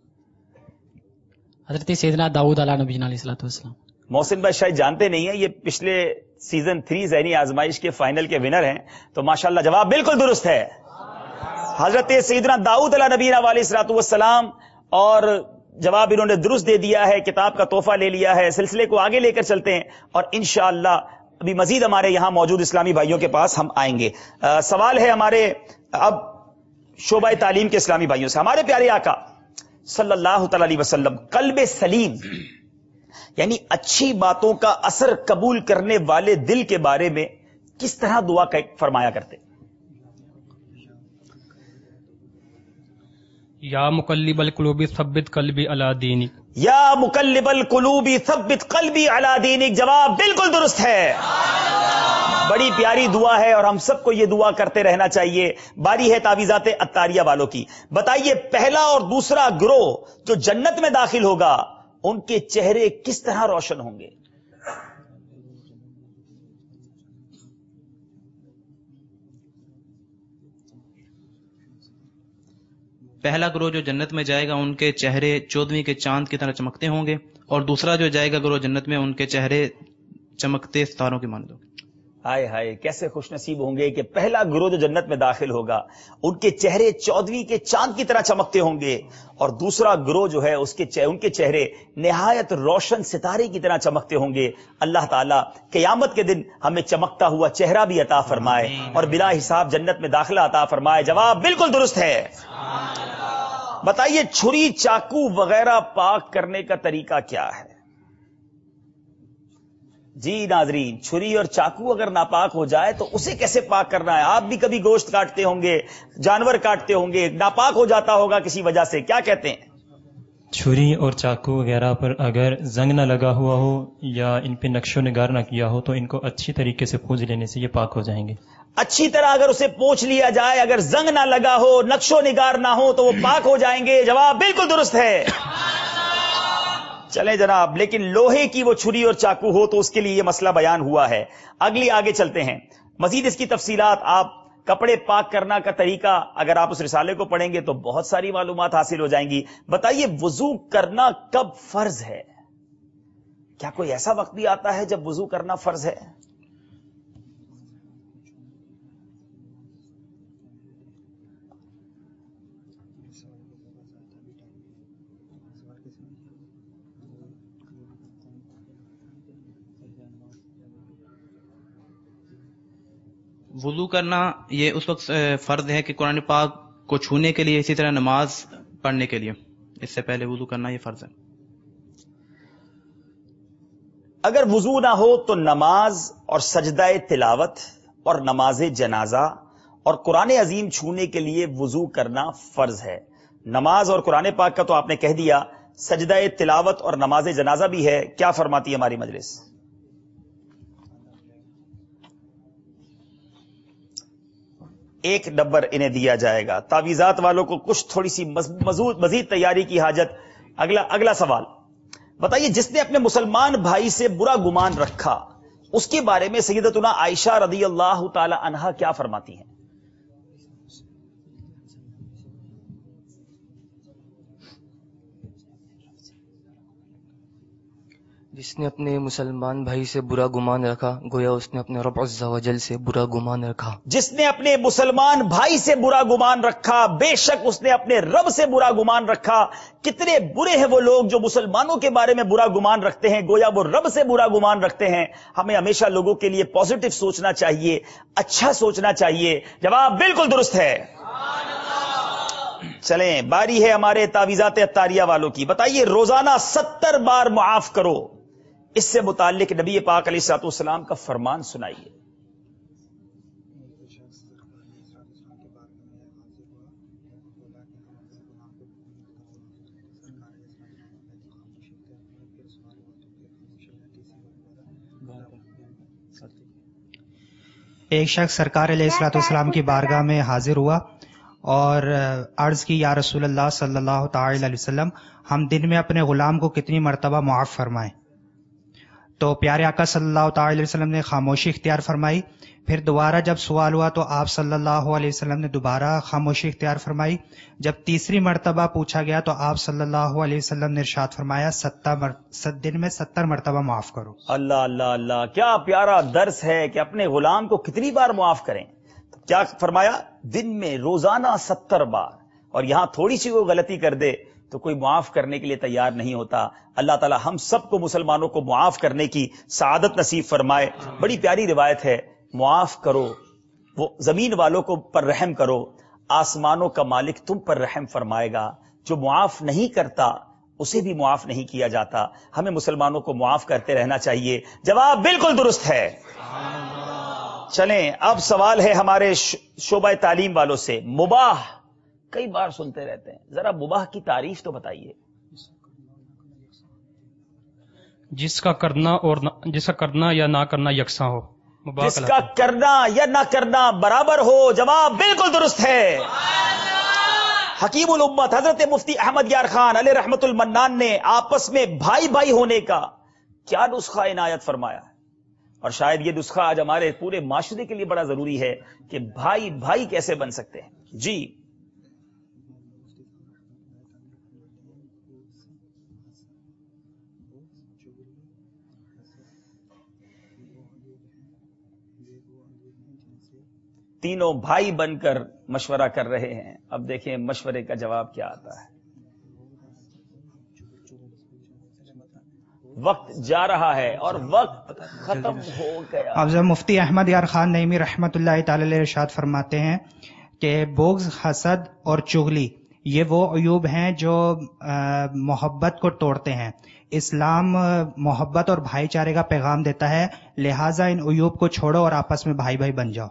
حضرت سیدنا داؤد علیہ نبینا علیہ الصلوۃ والسلام۔ محسن بھائی شاید جانتے نہیں ہیں، یہ پچھلے سیزن 3 ذہنی آزمائش کے فائنل کے ونر ہیں، تو ماشاءاللہ جواب بالکل درست ہے۔ حضرت سیدنا داؤد علیہ نبینا علیہ الصلوۃ والسلام، اور جواب انہوں نے درست دے دیا ہے، کتاب کا تحفہ لے لیا ہے۔ سلسلے کو آگے لے کر چلتے ہیں اور انشاءاللہ ابھی مزید ہمارے یہاں موجود اسلامی بھائیوں کے پاس ہم آئیں گے۔ سوال ہے ہمارے اب شعبہ تعلیم کے اسلامی بھائیوں سے۔ ہمارے پیارے آقا صلی اللہ تعالی علیہ وسلم قلب سلیم یعنی اچھی باتوں کا اثر قبول کرنے والے دل کے بارے میں کس طرح دعا فرمایا کرتے؟ یا مقلب القلوب ثبت قلبی علی دینک، یا مقلب القلوب ثبت قلبی علی دینک. جواب بالکل درست ہے. بڑی پیاری دعا ہے اور ہم سب کو یہ دعا کرتے رہنا چاہیے. باری ہے تعویذات عطاریہ والوں کی. بتائیے پہلا اور دوسرا گروہ جو جنت میں داخل ہوگا ان کے چہرے کس طرح روشن ہوں گے؟ پہلا گروہ جو جنت میں جائے گا ان کے چہرے 14ویں کے چاند کی طرح چمکتے ہوں گے، اور دوسرا جو جائے گا گروہ جنت میں ان کے چہرے چمکتے ستاروں کے مانند ہوں گے. ہائے ہائے کیسے خوش نصیب ہوں گے کہ پہلا گروہ جو جنت میں داخل ہوگا ان کے چہرے 14ویں کے چاند کی طرح چمکتے ہوں گے، اور دوسرا گروہ جو ہے ان کے چہرے نہایت روشن ستارے کی طرح چمکتے ہوں گے. اللہ تعالیٰ قیامت کے دن ہمیں چمکتا ہوا چہرہ بھی عطا فرمائے اور بلا حساب جنت میں داخلہ عطا فرمائے. جواب بالکل درست ہے. بتائیے چھری چاقو وغیرہ پاک کرنے کا طریقہ کیا ہے؟ جی ناظرین، چھری اور چاقو اگر ناپاک ہو جائے تو اسے کیسے پاک کرنا ہے؟ آپ بھی کبھی گوشت کاٹتے ہوں گے، جانور کاٹتے ہوں گے، ناپاک ہو جاتا ہوگا کسی وجہ سے، کیا کہتے ہیں؟ چھری اور چاقو وغیرہ پر اگر زنگ نہ لگا ہوا ہو یا ان پہ نقش و نگار نہ کیا ہو تو ان کو اچھی طریقے سے پوجھ لینے سے یہ پاک ہو جائیں گے. اچھی طرح اگر اسے پوچھ لیا جائے، اگر زنگ نہ لگا ہو، نقش و نگار نہ ہو تو وہ پاک ہو جائیں گے. جواب بالکل درست ہے. چلیں جناب، لیکن لوہے کی وہ چھری اور چاقو ہو تو اس کے لیے یہ مسئلہ بیان ہوا ہے. آگے چلتے ہیں. مزید اس کی تفصیلات، آپ کپڑے پاک کرنا کا طریقہ اگر آپ اس رسالے کو پڑھیں گے تو بہت ساری معلومات حاصل ہو جائیں گی. بتائیے وضو کرنا کب فرض ہے؟ کیا کوئی ایسا وقت بھی آتا ہے جب وضو کرنا فرض ہے؟ وضو کرنا یہ اس وقت فرض ہے کہ قرآن پاک کو چھونے کے لیے، اسی طرح نماز پڑھنے کے لیے، اس سے پہلے وضو کرنا یہ فرض ہے. اگر وضو نہ ہو تو نماز اور سجدہ تلاوت اور نماز جنازہ اور قرآن عظیم چھونے کے لیے وضو کرنا فرض ہے. نماز اور قرآن پاک کا تو آپ نے کہہ دیا، سجدہ تلاوت اور نماز جنازہ بھی ہے. کیا فرماتی ہے ہماری مجلس؟ ایک نمبر انہیں دیا جائے گا. تعویذات والوں کو کچھ تھوڑی سی مزید تیاری کی حاجت. اگلا سوال بتائیے، جس نے اپنے مسلمان بھائی سے برا گمان رکھا اس کے بارے میں سیدتنا عائشہ رضی اللہ تعالی عنہا کیا فرماتی ہیں؟ جس نے اپنے مسلمان بھائی سے برا گمان رکھا گویا اس نے اپنے رب عز و جل سے برا گمان رکھا. جس نے اپنے مسلمان بھائی سے برا گمان رکھا بے شک اس نے اپنے رب سے برا گمان رکھا. کتنے برے ہیں وہ لوگ جو مسلمانوں کے بارے میں برا گمان رکھتے ہیں، گویا وہ رب سے برا گمان رکھتے ہیں. ہمیں ہمیشہ لوگوں کے لیے پازیٹو سوچنا چاہیے، اچھا سوچنا چاہیے. جواب بالکل درست ہے. چلیں باری ہے ہمارے تعویذات عطاریہ والوں کی. بتائیے روزانہ 70 بار معاف کرو، اس سے متعلق نبی پاک علیہ الصلوۃ والسلام کا فرمان سنائیے. ایک شخص سرکار علیہ الصلوۃ والسلام کی بارگاہ میں حاضر ہوا اور عرض کی، یا رسول اللہ صلی اللہ تعالی علیہ وسلم، ہم دن میں اپنے غلام کو کتنی مرتبہ معاف فرمائیں؟ تو پیارے آقا صلی اللہ تعالی علیہ وسلم نے خاموشی اختیار فرمائی. پھر دوبارہ جب سوال ہوا تو آپ صلی اللہ علیہ وسلم نے دوبارہ خاموشی اختیار فرمائی. جب تیسری مرتبہ پوچھا گیا تو آپ صلی اللہ علیہ وسلم نے ارشاد فرمایا، دن میں 70 مرتبہ معاف کرو. اللہ اللہ اللہ، کیا پیارا درس ہے کہ اپنے غلام کو کتنی بار معاف کریں. تو کیا فرمایا؟ دن میں روزانہ 70 بار. اور یہاں تھوڑی سی وہ غلطی کر دے تو کوئی معاف کرنے کے لیے تیار نہیں ہوتا. اللہ تعالی ہم سب کو مسلمانوں کو معاف کرنے کی سعادت نصیب فرمائے. بڑی پیاری روایت ہے، معاف کرو، وہ زمین والوں کو پر رحم کرو، آسمانوں کا مالک تم پر رحم فرمائے گا. جو معاف نہیں کرتا اسے بھی معاف نہیں کیا جاتا. ہمیں مسلمانوں کو معاف کرتے رہنا چاہیے. جواب بالکل درست ہے. چلیں اب سوال ہے ہمارے شعبہ تعلیم والوں سے. مباح کئی بار سنتے رہتے ہیں، ذرا مباح کی تعریف تو بتائیے. جس کا کرنا یا نہ کرنا یکساں ہو. جس کا کرنا یا نہ کرنا برابر ہو. جواب بالکل درست ہے. حکیم الامت حضرت مفتی احمد یار خان علیہ رحمت المنان نے آپس میں بھائی بھائی ہونے کا کیا نسخہ عنایت فرمایا ہے، اور شاید یہ نسخہ آج ہمارے پورے معاشرے کے لیے بڑا ضروری ہے کہ بھائی بھائی کیسے بن سکتے ہیں. جی تینوں بھائی بن کر مشورہ کر رہے ہیں. اب دیکھیں مشورے کا جواب کیا آتا ہے. وقت جا رہا ہے اور وقت ختم ہو گیا. اب مفتی احمد یار خان نعیمی رحمت اللہ تعالی علیہ ارشاد فرماتے ہیں کہ بغض، حسد اور چغلی یہ وہ عیوب ہیں جو محبت کو توڑتے ہیں. اسلام محبت اور بھائی چارے کا پیغام دیتا ہے، لہٰذا ان عیوب کو چھوڑو اور آپس میں بھائی بھائی بن جاؤ.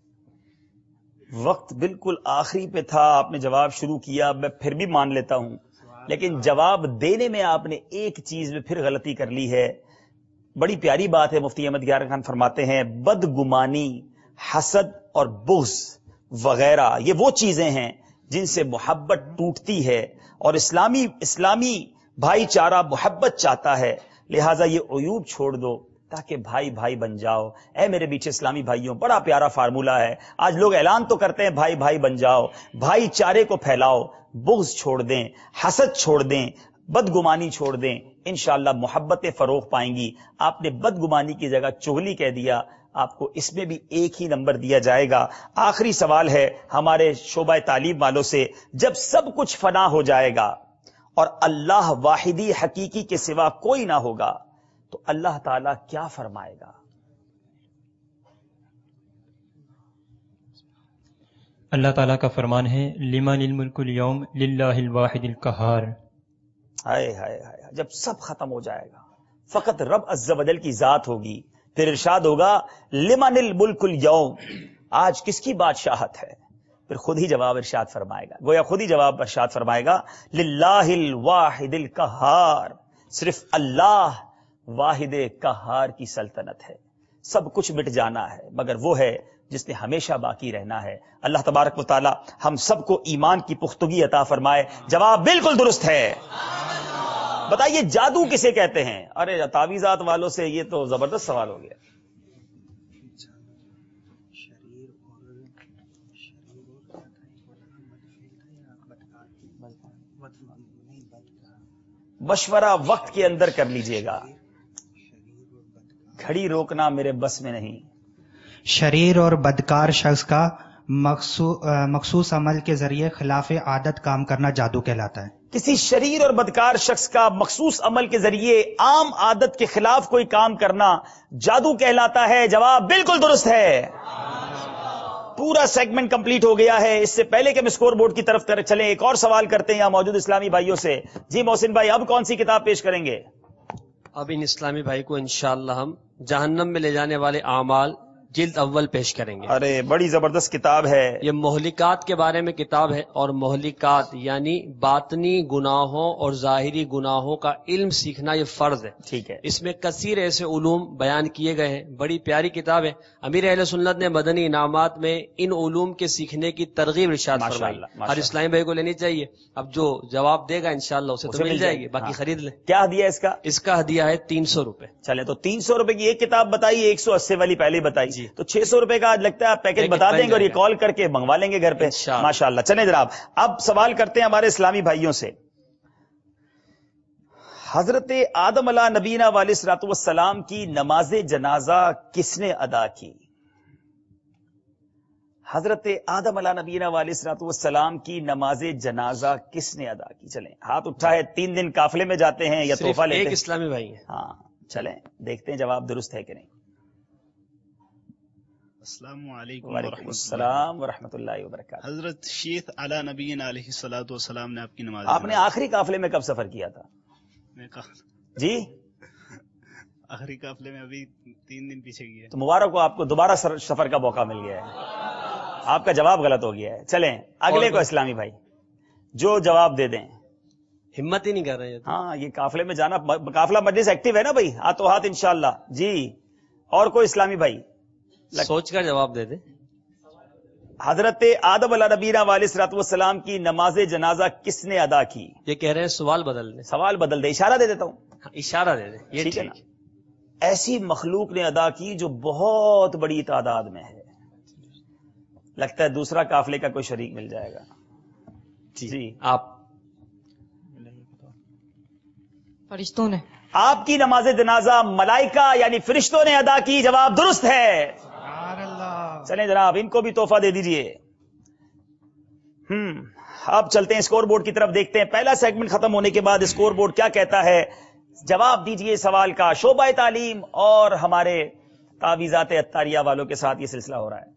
وقت بالکل آخری پہ تھا، آپ نے جواب شروع کیا، میں پھر بھی مان لیتا ہوں، لیکن جواب دینے میں آپ نے ایک چیز میں پھر غلطی کر لی ہے. بڑی پیاری بات ہے. مفتی احمد یار خان فرماتے ہیں بدگمانی، حسد اور بغض وغیرہ یہ وہ چیزیں ہیں جن سے محبت ٹوٹتی ہے، اور اسلامی بھائی چارہ محبت چاہتا ہے. لہٰذا یہ عیوب چھوڑ دو تاکہ بھائی بھائی بن جاؤ. اے میرے بیچ اسلامی بھائیوں، بڑا پیارا فارمولہ ہے. آج لوگ اعلان تو کرتے ہیں بھائی بھائی بن جاؤ، بھائی چارے کو پھیلاؤ، بغض چھوڑ دیں، حسد چھوڑ دیں، بدگمانی چھوڑ دیں، انشاءاللہ محبتیں فروغ پائیں گی. آپ نے بدگمانی کی جگہ چغلی کہہ دیا، آپ کو اس میں بھی ایک ہی نمبر دیا جائے گا. آخری سوال ہے ہمارے شعبہ تعلیم والوں سے، جب سب کچھ فنا ہو جائے گا اور اللہ واحدی حقیقی کے سوا کوئی نہ ہوگا تو اللہ تعالیٰ کیا فرمائے گا؟ اللہ تعالیٰ کا فرمان ہے لمن الملک اليوم للہ الواحد القہار. ہائے ہائے ہائے، جب سب ختم ہو جائے گا فقط رب عز و جل کی ذات ہوگی، پھر ارشاد ہوگا لمن الملک اليوم، آج کس کی بادشاہت ہے؟ پھر خود ہی جواب ارشاد فرمائے گا، گویا خود ہی جواب ارشاد فرمائے گا للہ الواحد القہار، صرف اللہ واحد قہار کی سلطنت ہے. سب کچھ مٹ جانا ہے مگر وہ ہے جس نے ہمیشہ باقی رہنا ہے. اللہ تبارک و تعالی ہم سب کو ایمان کی پختگی عطا فرمائے. جواب بالکل درست ہے. بتائیے جادو کسے کہتے ہیں؟ ارے تعویذات والوں سے یہ تو زبردست سوال ہو گیا. مشورہ وقت کے اندر کر لیجئے گا، گھڑی روکنا میرے بس میں نہیں. شریر اور بدکار شخص کا مخصوص عمل کے ذریعے خلاف عادت کام کرنا جادو کہلاتا ہے. کسی شریر اور بدکار شخص کا مخصوص عمل کے ذریعے عام عادت کے خلاف کوئی کام کرنا جادو کہلاتا ہے. جواب بالکل درست ہے. پورا سیگمنٹ کمپلیٹ ہو گیا ہے. اس سے پہلے کہ ہم اسکور بورڈ کی طرف چلیں ایک اور سوال کرتے ہیں یہاں موجود اسلامی بھائیوں سے. جی محسن بھائی، اب کون سی کتاب پیش کریں گے؟ اب ان اسلامی بھائی کو انشاءاللہ ہم جہنم میں لے جانے والے اعمال جلد اول پیش کریں گے. ارے بڑی زبردست کتاب ہے. یہ مہلکات کے بارے میں کتاب ہے، اور مہلکات یعنی باطنی گناہوں اور ظاہری گناہوں کا علم سیکھنا یہ فرض ہے. ٹھیک ہے. اس میں کثیر ایسے علوم بیان کیے گئے ہیں. بڑی پیاری کتاب ہے. امیر اہل سنت نے مدنی انعامات میں ان علوم کے سیکھنے کی ترغیب ارشاد فرمائی. ہر اسلامی بھائی کو لینی چاہیے. اب جو جواب دے گا انشاءاللہ اسے تو مل جائے گی، باقی خرید لیں. کیا ہدیہ ہے اس کا؟ اس کا ہدیہ ہے 300 روپے. چلے تو 300 روپے کی ایک کتاب بتائیے، 180 والی پہلے بتائی تو 600 روپے کا آج لگتا ہے آپ پیکج بتا دیں گے اور یہ کال کر کے منگوا لیں گے گھر پہ. ماشاءاللہ. چلیں جناب، اب سوال کرتے ہیں ہمارے اسلامی بھائیوں سے. حضرت آدم علیہ نبینا علیہ الصلوۃ والسلام کی نماز جنازہ کس نے ادا کی؟ حضرت آدم علیہ نبینا علیہ الصلوۃ والسلام کی نماز جنازہ کس نے ادا کی؟ چلیں ہاتھ اٹھائے. 3 دن قافلے میں جاتے ہیں یا تحفہ لیتے ہیں؟ ایک اسلامی بھائی ہے. ہاں چلیں دیکھتے ہیں جواب درست ہے کہ نہیں. السلام علیکم. وعلیکم السلام ورحمۃ اللہ وبرکاتہ. حضرت شیخ علی نبینا علیہ الصلوۃ والسلام نے آپ کی نماز، آپ نے آخری قافلے میں کب سفر کیا تھا؟ جی آخری قافلے میں ابھی 3 دن پیچھے گیا. تو مبارک ہو آپ کو، دوبارہ سفر کا موقع مل گیا ہے. آپ کا جواب غلط ہو گیا ہے. چلیں اگلے کو اسلامی بھائی جو جواب دے دیں. ہمت ہی نہیں کر رہے ہیں. ہاں یہ قافلے میں جانا, قافلہ مجلس ایکٹیو ہے نا بھائی, ہاتھوں ہاتھ انشاءاللہ. جی اور کوئی اسلامی بھائی سوچ کر جواب دے دیں. حضرت آدم علیہ نبینا علیہ الصلوۃ والسلام کی نماز جنازہ کس نے ادا کی؟ یہ کہہ رہے ہیں سوال بدل دیں. سوال بدل دے, اشارہ دے دیتا ہوں. اشارہ دے دیں, یہ ٹھیک ہے ٹھیک. نا. ایسی مخلوق نے ادا کی جو بہت بڑی تعداد میں ہے. لگتا ہے دوسرا قافلے کا کوئی شریک مل جائے گا. جی آپ. فرشتوں نے. آپ کی نماز جنازہ ملائکہ یعنی فرشتوں نے ادا کی. جواب درست ہے. چلیں جناب ان کو بھی تحفہ دے دیجئے. اب چلتے ہیں اسکور بورڈ کی طرف, دیکھتے ہیں پہلا سیگمنٹ ختم ہونے کے بعد اسکور بورڈ کیا کہتا ہے. جواب دیجئے سوال کا. شعبہ تعلیم اور ہمارے تعویذات عطاریہ والوں کے ساتھ یہ سلسلہ ہو رہا ہے.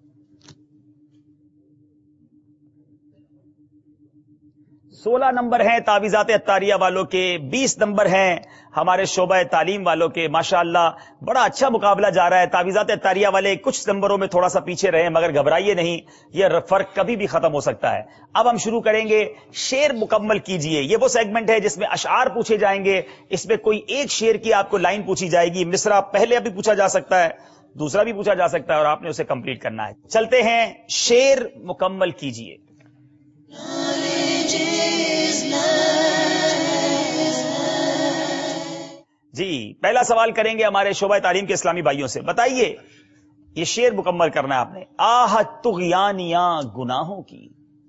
16 نمبر ہیں تعویذات عطاریہ والوں کے, 20 نمبر ہیں ہمارے شعبہ تعلیم والوں کے. ماشاءاللہ بڑا اچھا مقابلہ جا رہا ہے. تعویذات عطاریہ والے کچھ نمبروں میں تھوڑا سا پیچھے رہے مگر گھبرائیے نہیں, یہ فرق کبھی بھی ختم ہو سکتا ہے. اب ہم شروع کریں گے. شعر مکمل کیجئے. یہ وہ سیگمنٹ ہے جس میں اشعار پوچھے جائیں گے. اس میں کوئی ایک شعر کی آپ کو لائن پوچھی جائے گی. مصرع پہلے بھی پوچھا جا سکتا ہے, دوسرا بھی پوچھا جا سکتا ہے اور آپ نے اسے کمپلیٹ کرنا ہے. چلتے ہیں, شعر مکمل کیجئے. جی پہلا سوال کریں گے ہمارے شعبہ تعلیم کے اسلامی بھائیوں سے. بتائیے یہ شعر مکمل کرنا ہے آپ نے. آہ طغیانیاں گناہوں کی,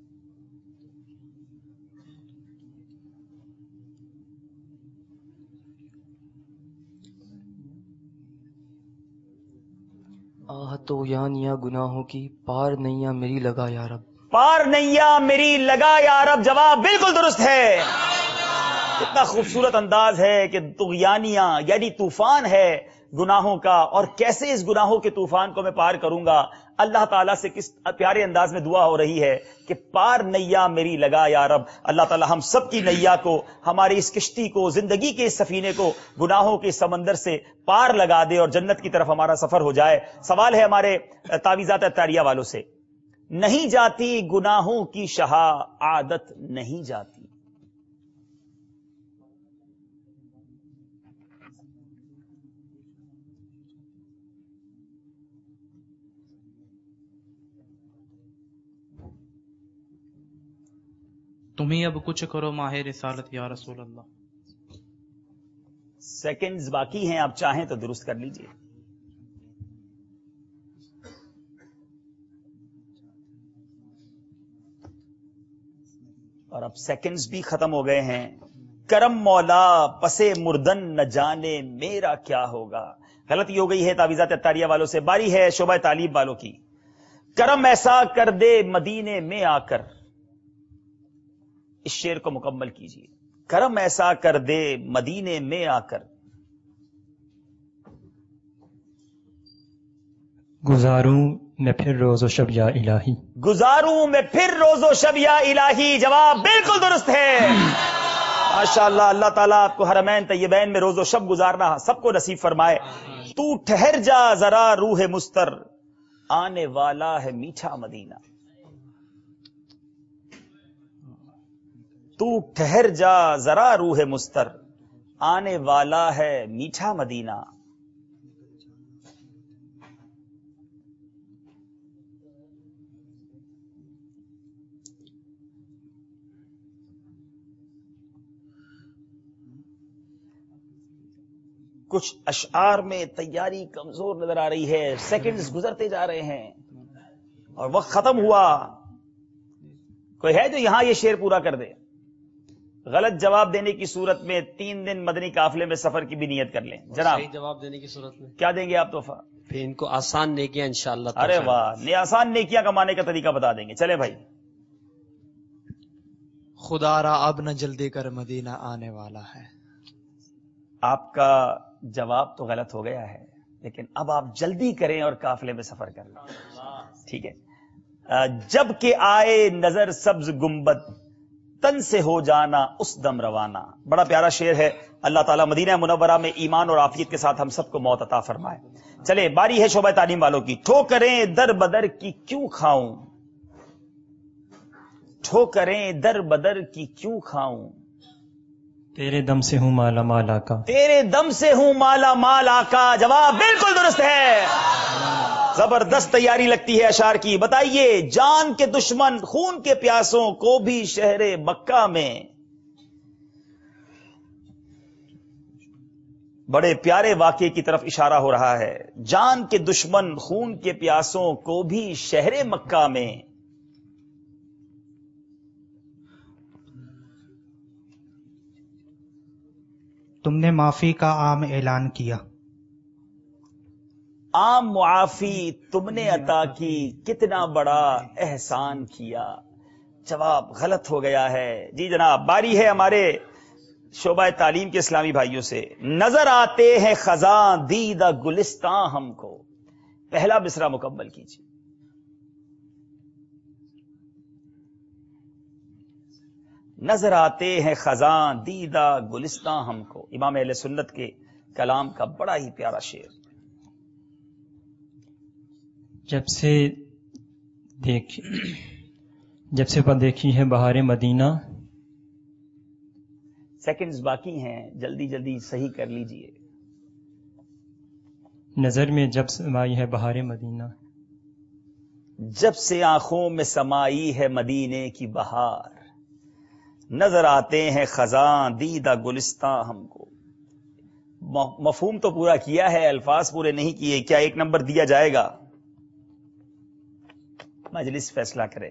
آہ طغیانیاں گناہوں کی, پار نैاں میری لگا یا رب. پار نیا میری لگا یا رب. جواب بالکل درست ہے. اتنا خوبصورت انداز ہے کہ طغیانیاں یعنی طوفان ہے گناہوں کا, اور کیسے اس گناہوں کے طوفان کو میں پار کروں گا. اللہ تعالیٰ سے کس پیارے انداز میں دعا ہو رہی ہے کہ پار نیا میری لگا یا رب. اللہ تعالیٰ ہم سب کی نیا کو, ہماری اس کشتی کو, زندگی کے اس سفینے کو گناہوں کے سمندر سے پار لگا دے اور جنت کی طرف ہمارا سفر ہو جائے. سوال ہے ہمارے تعویذات عطاریہ والوں سے. نہیں جاتی گناہوں کی شہا, عادت نہیں جاتی. تمہیں اب کچھ کرو ماہ رسالت یا رسول اللہ. سیکنڈز باقی ہیں, آپ چاہیں تو درست کر لیجئے. اور اب سیکنڈز بھی ختم ہو گئے ہیں. کرم مولا پسے مردن نہ جانے میرا کیا ہوگا. غلطی ہو گئی ہے تعویذات عطاریہ والوں سے. باری ہے شعبہ تعلیم والوں کی. کرم ایسا کر دے مدینے میں آ کر. اس شعر کو مکمل کیجیے. کرم ایسا کر دے مدینے میں آ کر. گزاروں میں پھر روز و شب یا الہی. گزاروں میں پھر روز و شب یا الہی. جواب بالکل درست ہے. ماشاءاللہ, اللہ تعالیٰ آپ کو حرمین طیبین میں روز و شب گزارنا سب کو نصیب فرمائے. تو ٹھہر جا ذرا روح مستر, آنے والا ہے میٹھا مدینہ. تو ٹھہر جا ذرا روح مستر, آنے والا ہے میٹھا مدینہ. کچھ اشعار میں تیاری کمزور نظر آ رہی ہے. سیکنڈز گزرتے جا رہے ہیں اور وقت ختم ہوا. کوئی ہے جو یہاں یہ شعر پورا کر دے؟ غلط جواب دینے کی صورت میں 3 دن مدنی قافلے میں سفر کی بھی نیت کر لیں. جناب صحیح جواب دینے کی صورت میں کیا دیں گے آپ تحفہ؟ پھر ان کو آسان نیکیاں انشاءاللہ. ارے واہ, آسان نیکیاں کمانے کا طریقہ بتا دیں گے. چلے بھائی. خدا را اب نہ جلدی کر مدینہ آنے والا ہے. آپ کا جواب تو غلط ہو گیا ہے, لیکن اب آپ جلدی کریں اور قافلے میں سفر کر لیں. ٹھیک ہے. جب کہ آئے نظر سبز گنبد, تن سے ہو جانا اس دم روانہ. بڑا پیارا شعر ہے. اللہ تعالیٰ مدینہ منورہ میں ایمان اور عافیت کے ساتھ ہم سب کو موت عطا فرمائے. چلے باری ہے شعبہ تعلیم والوں کی. ٹھوکریں در بدر کی کیوں کھاؤں, ٹھوکریں در بدر کی کیوں کھاؤں, تیرے دم سے ہوں مالا مال آقا. تیرے دم سے ہوں مالا مال آقا. جواب بالکل درست ہے. زبردست تیاری لگتی ہے اشعار کی. بتائیے جان کے دشمن خون کے پیاسوں کو بھی شہر مکہ میں. بڑے پیارے واقعے کی طرف اشارہ ہو رہا ہے. جان کے دشمن خون کے پیاسوں کو بھی شہر مکہ میں. تم نے معافی کا عام اعلان کیا. عام معافی تم نے عطا کی کتنا بڑا احسان کیا. جواب غلط ہو گیا ہے. جی جناب باری ہے ہمارے شعبہ تعلیم کے اسلامی بھائیوں سے. نظر آتے ہیں خزاں دیدہ گلستاں ہم کو. پہلا مصرع مکمل کیجیے. نظر آتے ہیں خزاں دیدہ گلستاں ہم کو. امام اہل سنت کے کلام کا بڑا ہی پیارا شعر. جب سے دیکھی ہے بہار مدینہ. سیکنڈز باقی ہیں, جلدی جلدی صحیح کر لیجئے. نظر میں جب سمائی ہے بہار مدینہ. جب سے آنکھوں میں سمائی ہے مدینے کی بہار. نظر آتے ہیں خزاں دیدہ گلستاں ہم کو. مفہوم تو پورا کیا ہے, الفاظ پورے نہیں کیے. کیا ایک نمبر دیا جائے گا؟ مجلس فیصلہ کرے.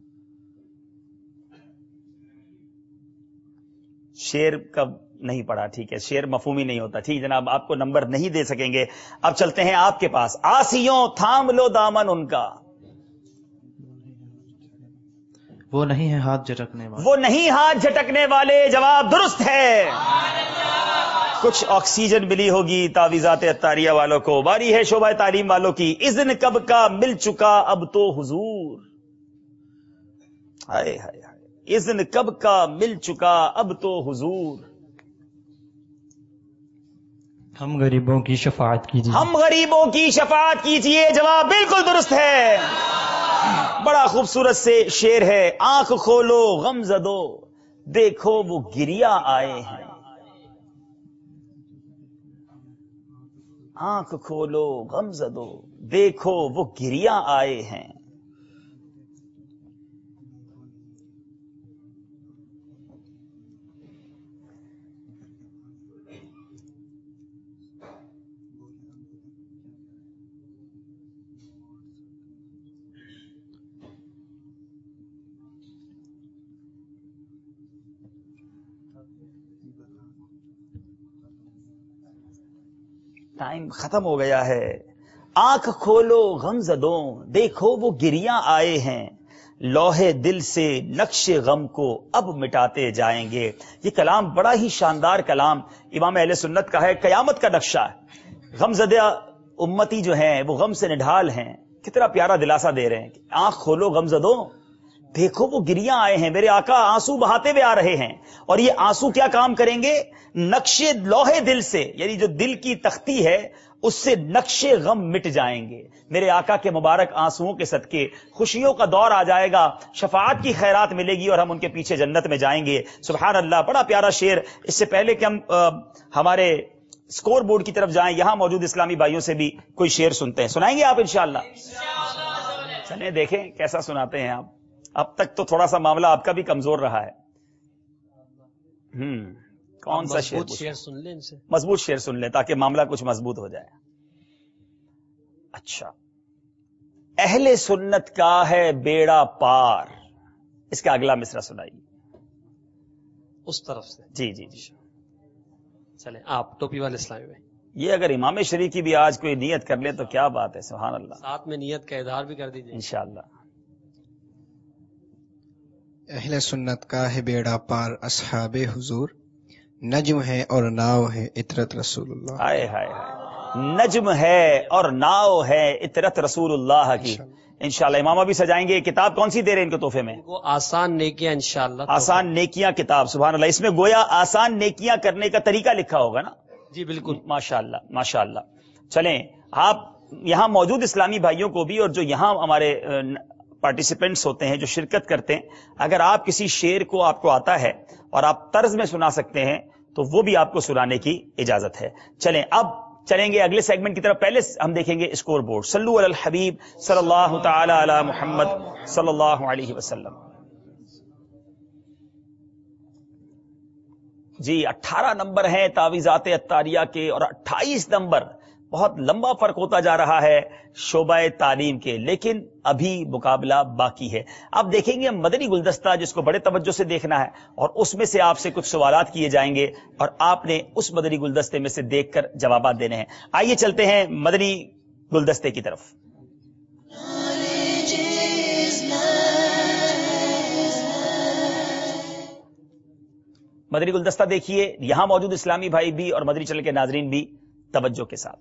شعر کب نہیں پڑھا؟ ٹھیک ہے, شعر مفہومی نہیں ہوتا. ٹھیک جناب, آپ کو نمبر نہیں دے سکیں گے. اب چلتے ہیں آپ کے پاس. آسیوں تھام لو دامن ان کا. وہ نہیں ہے ہاتھ جھٹکنے والے. وہ نہیں ہاتھ جھٹکنے والے. جواب درست ہے. کچھ آکسیجن ملی ہوگی تعویذات عطاریہ والوں کو. باری ہے شعبہ تعلیم والوں کی. اذن کب کا مل چکا اب تو حضور. ہائے ہائے ہائے. اذن کب کا مل چکا اب تو حضور. ہم غریبوں کی شفاعت کیجیے. ہم غریبوں کی شفاعت کیجیے. جواب بالکل درست ہے. بڑا خوبصورت سے شعر ہے. آنکھ کھولو غم زدو دیکھو وہ گریا آئے ہیں. آنکھ کھولو غم زدو دیکھو وہ گریا آئے ہیں. ٹائم ختم ہو گیا ہے. آنکھ کھولو غم زدوں دیکھو وہ گریاں آئے ہیں. لوہے دل سے نقش غم کو اب مٹاتے جائیں گے. یہ کلام بڑا ہی شاندار کلام امام اہل سنت کا ہے. قیامت کا نقشہ ہے. غم زدہ امتی جو ہیں وہ غم سے نڈھال ہیں. کتنا پیارا دلاسا دے رہے ہیں. آنکھ کھولو غم زدوں دیکھو وہ گریاں آئے ہیں. میرے آقا آنسو بہاتے ہوئے آ رہے ہیں, اور یہ آنسو کیا کام کریں گے؟ نقش لوہے دل سے, یعنی جو دل کی تختی ہے اس سے نقش غم مٹ جائیں گے. میرے آقا کے مبارک آنسوؤں کے صدقے خوشیوں کا دور آ جائے گا. شفاعت کی خیرات ملے گی اور ہم ان کے پیچھے جنت میں جائیں گے. سبحان اللہ, بڑا پیارا شعر. اس سے پہلے کہ ہم ہمارے اسکور بورڈ کی طرف جائیں, یہاں موجود اسلامی بھائیوں سے بھی کوئی شعر سنتے ہیں. سنائیں گے آپ انشاءاللہ؟ چلیں دیکھیں کیسا سناتے ہیں آپ. اب تک تو تھوڑا سا معاملہ آپ کا بھی کمزور رہا ہے. کون سا شعر سن لیں ان سے؟ مضبوط شعر سن لیں تاکہ معاملہ کچھ مضبوط ہو جائے. اچھا, اہل سنت کا ہے بیڑا پار. اس کا اگلا مصرع سنائیے. اس طرف سے. جی جی جی. چلیں آپ ٹوپی والے اسلامی بھائی. یہ اگر امام شریف کی بھی آج کوئی نیت کر لے تو کیا بات ہے. سبحان اللہ. ساتھ میں نیت کا اظہار بھی کر دیجیے انشاءاللہ. اہل سنت کا ہے بیڑا پار اصحاب حضور. نجم ہے اور ناؤ ہے عطرت رسول اللہ. ہائے ہائے ہائے. نجم ہے اور ناؤ ہے عطرت رسول اللہ کی. انشاءاللہ امام ابھی سجائیں گے. کتاب کون سی دے رہے ہیں ان کے تحفے میں؟ وہ آسان نیکیاں انشاءاللہ. آسان نیکیاں کتاب. سبحان اللہ. اس میں گویا آسان نیکیاں کرنے کا طریقہ لکھا ہوگا نا؟ جی بالکل. ماشاءاللہ ماشاءاللہ. چلیں آپ یہاں موجود اسلامی بھائیوں کو بھی اور جو یہاں ہمارے پارٹیسپینٹس ہوتے ہیں جو شرکت کرتے ہیں, اگر آپ کسی شعر کو آپ کو آتا ہے اور آپ طرز میں سنا سکتے ہیں تو وہ بھی آپ کو سنانے کی اجازت ہے. چلیں اب چلیں گے اگلے سیگمنٹ کی طرف. پہلے ہم دیکھیں گے اسکور بورڈ. صلو علی الحبیب صلی اللہ تعالی علی محمد صلی اللہ علیہ وسلم. جی 18 نمبر ہیں تعویذات عطاریہ کے اور 28 نمبر. بہت لمبا فرق ہوتا جا رہا ہے شعبہ تعلیم کے، لیکن ابھی مقابلہ باقی ہے. اب دیکھیں گے مدنی گلدستہ جس کو بڑے توجہ سے دیکھنا ہے، اور اس میں سے آپ سے کچھ سوالات کیے جائیں گے اور آپ نے اس مدنی گلدستے میں سے دیکھ کر جوابات دینے ہیں. آئیے چلتے ہیں مدنی گلدستے کی طرف. مدنی گلدستہ دیکھیے، یہاں موجود اسلامی بھائی بھی اور مدنی چینل کے ناظرین بھی توجہ کے ساتھ.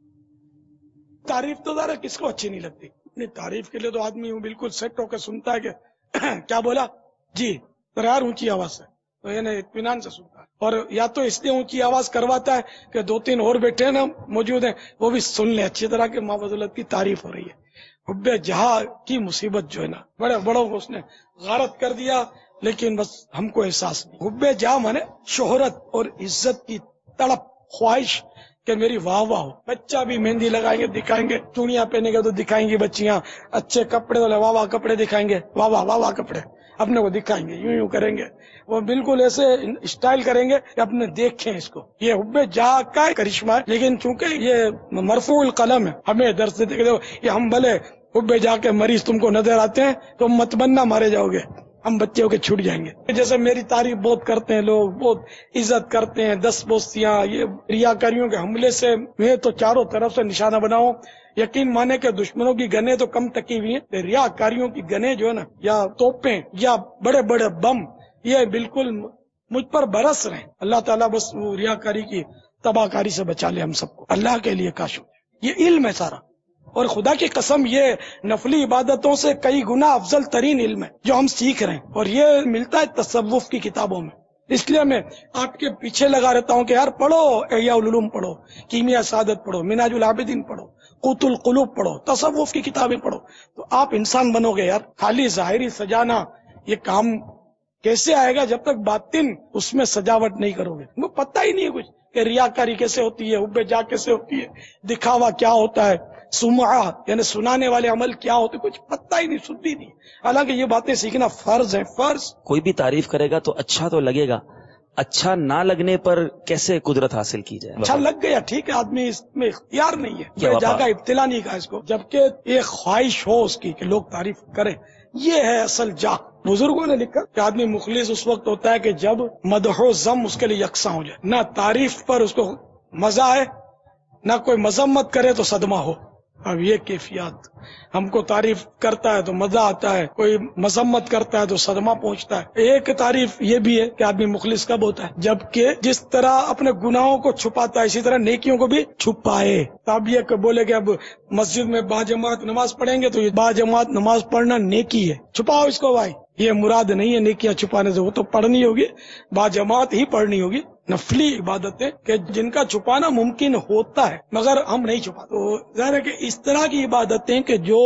تعریف تو ذرا کس کو اچھی نہیں لگتی؟ اپنی تعریف کے لیے تو آدمی بالکل سیٹ ہو کے سنتا ہے کہ کیا بولا جی یار اونچی آواز سے، تو یہ اطمینان سے سنتا ہے. اور یا تو اس لیے اونچی آواز کرواتا ہے کہ 2-3 اور بیٹھے ہیں نا موجود ہیں، وہ بھی سن لیں اچھی طرح کہ ماں فضلت کی تعریف ہو رہی ہے. حب جہاں کی مصیبت جو ہے نا، بڑے بڑوں کو اس نے غارت کر دیا، لیکن بس ہم کو احساس نہیں. حب جہاں مانے شہرت اور عزت کی تڑپ، خواہش کہ میری واہ واہ ہو. بچہ بھی مہندی لگائیں گے دکھائیں گے، چوڑیاں پہنے گے تو دکھائیں گے بچیاں، اچھے کپڑے والے واہ واہ کپڑے دکھائیں گے، واہ واہ واہ واہ کپڑے اپنے کو دکھائیں گے، یوں یوں کریں گے، وہ بالکل ایسے اسٹائل کریں گے کہ اپنے دیکھیں اس کو. یہ حب جہاں کا کرشمہ ہے، لیکن چونکہ یہ مرفوع القلم ہے، ہمیں درس دیتے کہ یہ ہم بھلے حب جہاں کے مریض تم کو نظر آتے ہیں تو مت بننا مارے جاؤ گے، ہم بچے ہو کے چھوٹ جائیں گے. جیسے میری تعریف بہت کرتے ہیں لوگ، بہت عزت کرتے ہیں، 10 بوستیاں، یہ ریاکاریوں کے حملے سے میں تو چاروں طرف سے نشانہ بناؤں. یقین مانے کہ دشمنوں کی گنیں تو کم تکی ہوئی ہیں، ریاکاریوں کی گنیں جو ہے نا، یا توپیں یا بڑے بڑے بم، یہ بالکل مجھ پر برس رہے ہیں. اللہ تعالیٰ بس وہ ریاکاری کی تباہ کاری سے بچا لے ہم سب کو. اللہ کے لیے کاش ہو. یہ علم ہے سارا، اور خدا کی قسم یہ نفلی عبادتوں سے کئی گنا افضل ترین علم ہے جو ہم سیکھ رہے ہیں، اور یہ ملتا ہے تصوف کی کتابوں میں. اس لیے میں آپ کے پیچھے لگا رہتا ہوں کہ یار پڑھو، احیاء العلوم پڑھو، کیمیا سعادت پڑھو، منہاج العابدین پڑھو، قوت القلوب پڑھو، تصوف کی کتابیں پڑھو، تو آپ انسان بنو گے. یار خالی ظاہری سجانا یہ کام کیسے آئے گا جب تک باطن اس میں سجاوٹ نہیں کرو گے؟ وہ پتہ ہی نہیں ہے کچھ کہ ریاکاری کیسے ہوتی ہے، حب جا کیسے ہوتی ہے، دکھاوا کیا ہوتا ہے، سمعہ یعنی سنانے والے عمل کیا ہوتے، کچھ پتہ ہی نہیں، سنتی نہیں. حالانکہ یہ باتیں سیکھنا فرض ہے، فرض. کوئی بھی تعریف کرے گا تو اچھا تو لگے گا، اچھا نہ لگنے پر کیسے قدرت حاصل کی جائے؟ اچھا لگ گیا ٹھیک ہے، آدمی اس میں اختیار نہیں ہے، یہ جگہ ابتلا نہیں کہا اس کو، جبکہ ایک خواہش ہو اس کی کہ لوگ تعریف کریں، یہ ہے اصل جا. بزرگوں نے لکھا کہ آدمی مخلص اس وقت ہوتا ہے کہ جب مدح و ذم اس کے لیے یکساں ہو جائے، نہ تعریف پر اس کو مزہ آئے، نہ کوئی مذمت کرے تو صدمہ ہو. اب یہ کیفیات، ہم کو تعریف کرتا ہے تو مزہ آتا ہے، کوئی مذمت کرتا ہے تو صدمہ پہنچتا ہے. ایک تعریف یہ بھی ہے کہ آدمی مخلص کب ہوتا ہے؟ جبکہ جس طرح اپنے گناہوں کو چھپاتا ہے اسی طرح نیکیوں کو بھی چھپائے. اب یہ کہ بولے کہ اب مسجد میں باجماعت نماز پڑھیں گے تو یہ باجماعت نماز پڑھنا نیکی ہے، چھپاؤ اس کو بھائی. یہ مراد نہیں ہے نیکیاں چھپانے سے، وہ تو پڑھنی ہوگی، باجماعت ہی پڑھنی ہوگی. نفلی عبادتیں کہ جن کا چھپانا ممکن ہوتا ہے مگر ہم نہیں چھپاتے. تو ظاہر ہے کہ اس طرح کی عبادتیں کہ جو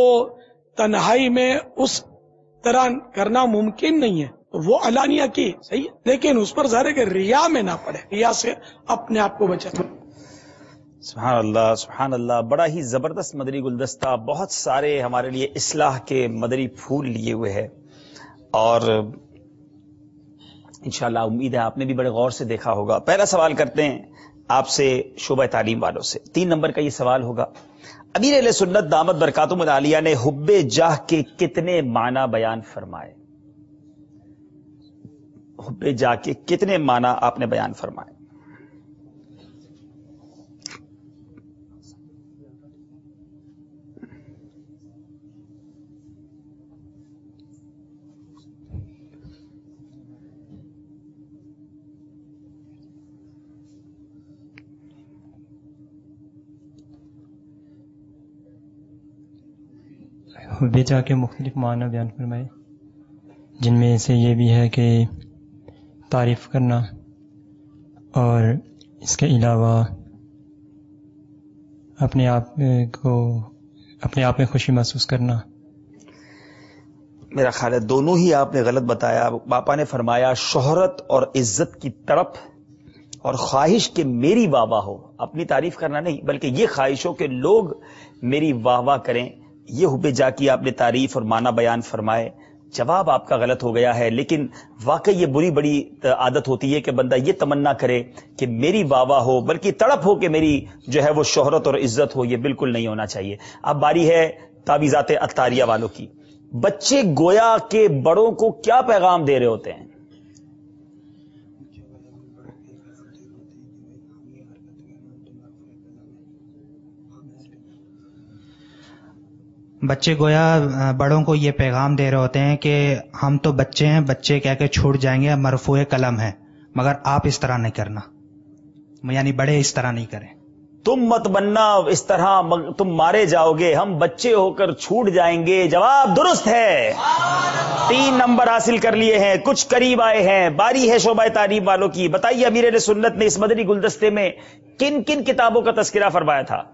تنہائی میں اس طرح کرنا ممکن نہیں ہے وہ علانیہ کی صحیح ہے، لیکن اس پر ظاہر ہے کہ ریا میں نہ پڑے، ریا سے اپنے آپ کو بچائے. سبحان اللہ سبحان اللہ. بڑا ہی زبردست مدنی گلدستہ، بہت سارے ہمارے لیے اصلاح کے مدنی پھول لیے ہوئے ہے، اور انشاءاللہ امید ہے آپ نے بھی بڑے غور سے دیکھا ہوگا. پہلا سوال کرتے ہیں آپ سے شعبہ تعلیم والوں سے. 3 نمبر کا یہ سوال ہوگا. امیر اہل سنت دامت برکاتہم العالیہ نے حب جاہ کے کتنے معنی بیان فرمائے؟ حب جاہ کے کتنے معنی آپ نے بیان فرمائے؟ حب جاہ کے مختلف معنی بیان فرمائے، جن میں سے یہ بھی ہے کہ تعریف کرنا اور اس کے علاوہ اپنے آپ میں خوشی محسوس کرنا. میرا خیال ہے دونوں ہی آپ نے غلط بتایا. باپا نے فرمایا شہرت اور عزت کی تڑپ، اور خواہش کہ میری واہ واہ ہو، اپنی تعریف کرنا نہیں بلکہ یہ خواہش ہو کہ لوگ میری واہ واہ کریں، یہ حب جا کی آپ نے تعریف اور معنی بیان فرمائے. جواب آپ کا غلط ہو گیا ہے، لیکن واقعی یہ بڑی عادت ہوتی ہے کہ بندہ یہ تمنا کرے کہ میری واہ واہ ہو، بلکہ تڑپ ہو کہ میری جو ہے وہ شہرت اور عزت ہو. یہ بالکل نہیں ہونا چاہیے. اب باری ہے تعویذات عطاریہ والوں کی. بچے گویا کے بڑوں کو کیا پیغام دے رہے ہوتے ہیں؟ بچے گویا بڑوں کو یہ پیغام دے رہے ہوتے ہیں کہ ہم تو بچے ہیں، بچے کہہ کے چھوٹ جائیں گے، مرفوع قلم ہے، مگر آپ اس طرح نہیں کرنا، یعنی بڑے اس طرح نہیں کریں. تم مت بننا اس طرح، تم مارے جاؤ گے، ہم بچے ہو کر چھوٹ جائیں گے. جواب درست ہے. 3 نمبر حاصل کر لیے ہیں، کچھ قریب آئے ہیں. باری ہے شعبہ تعلیم والوں کی. بتائیے امیر اہل سنت نے اس مدنی گلدستے میں کن کن کتابوں کا تذکرہ فرمایا تھا؟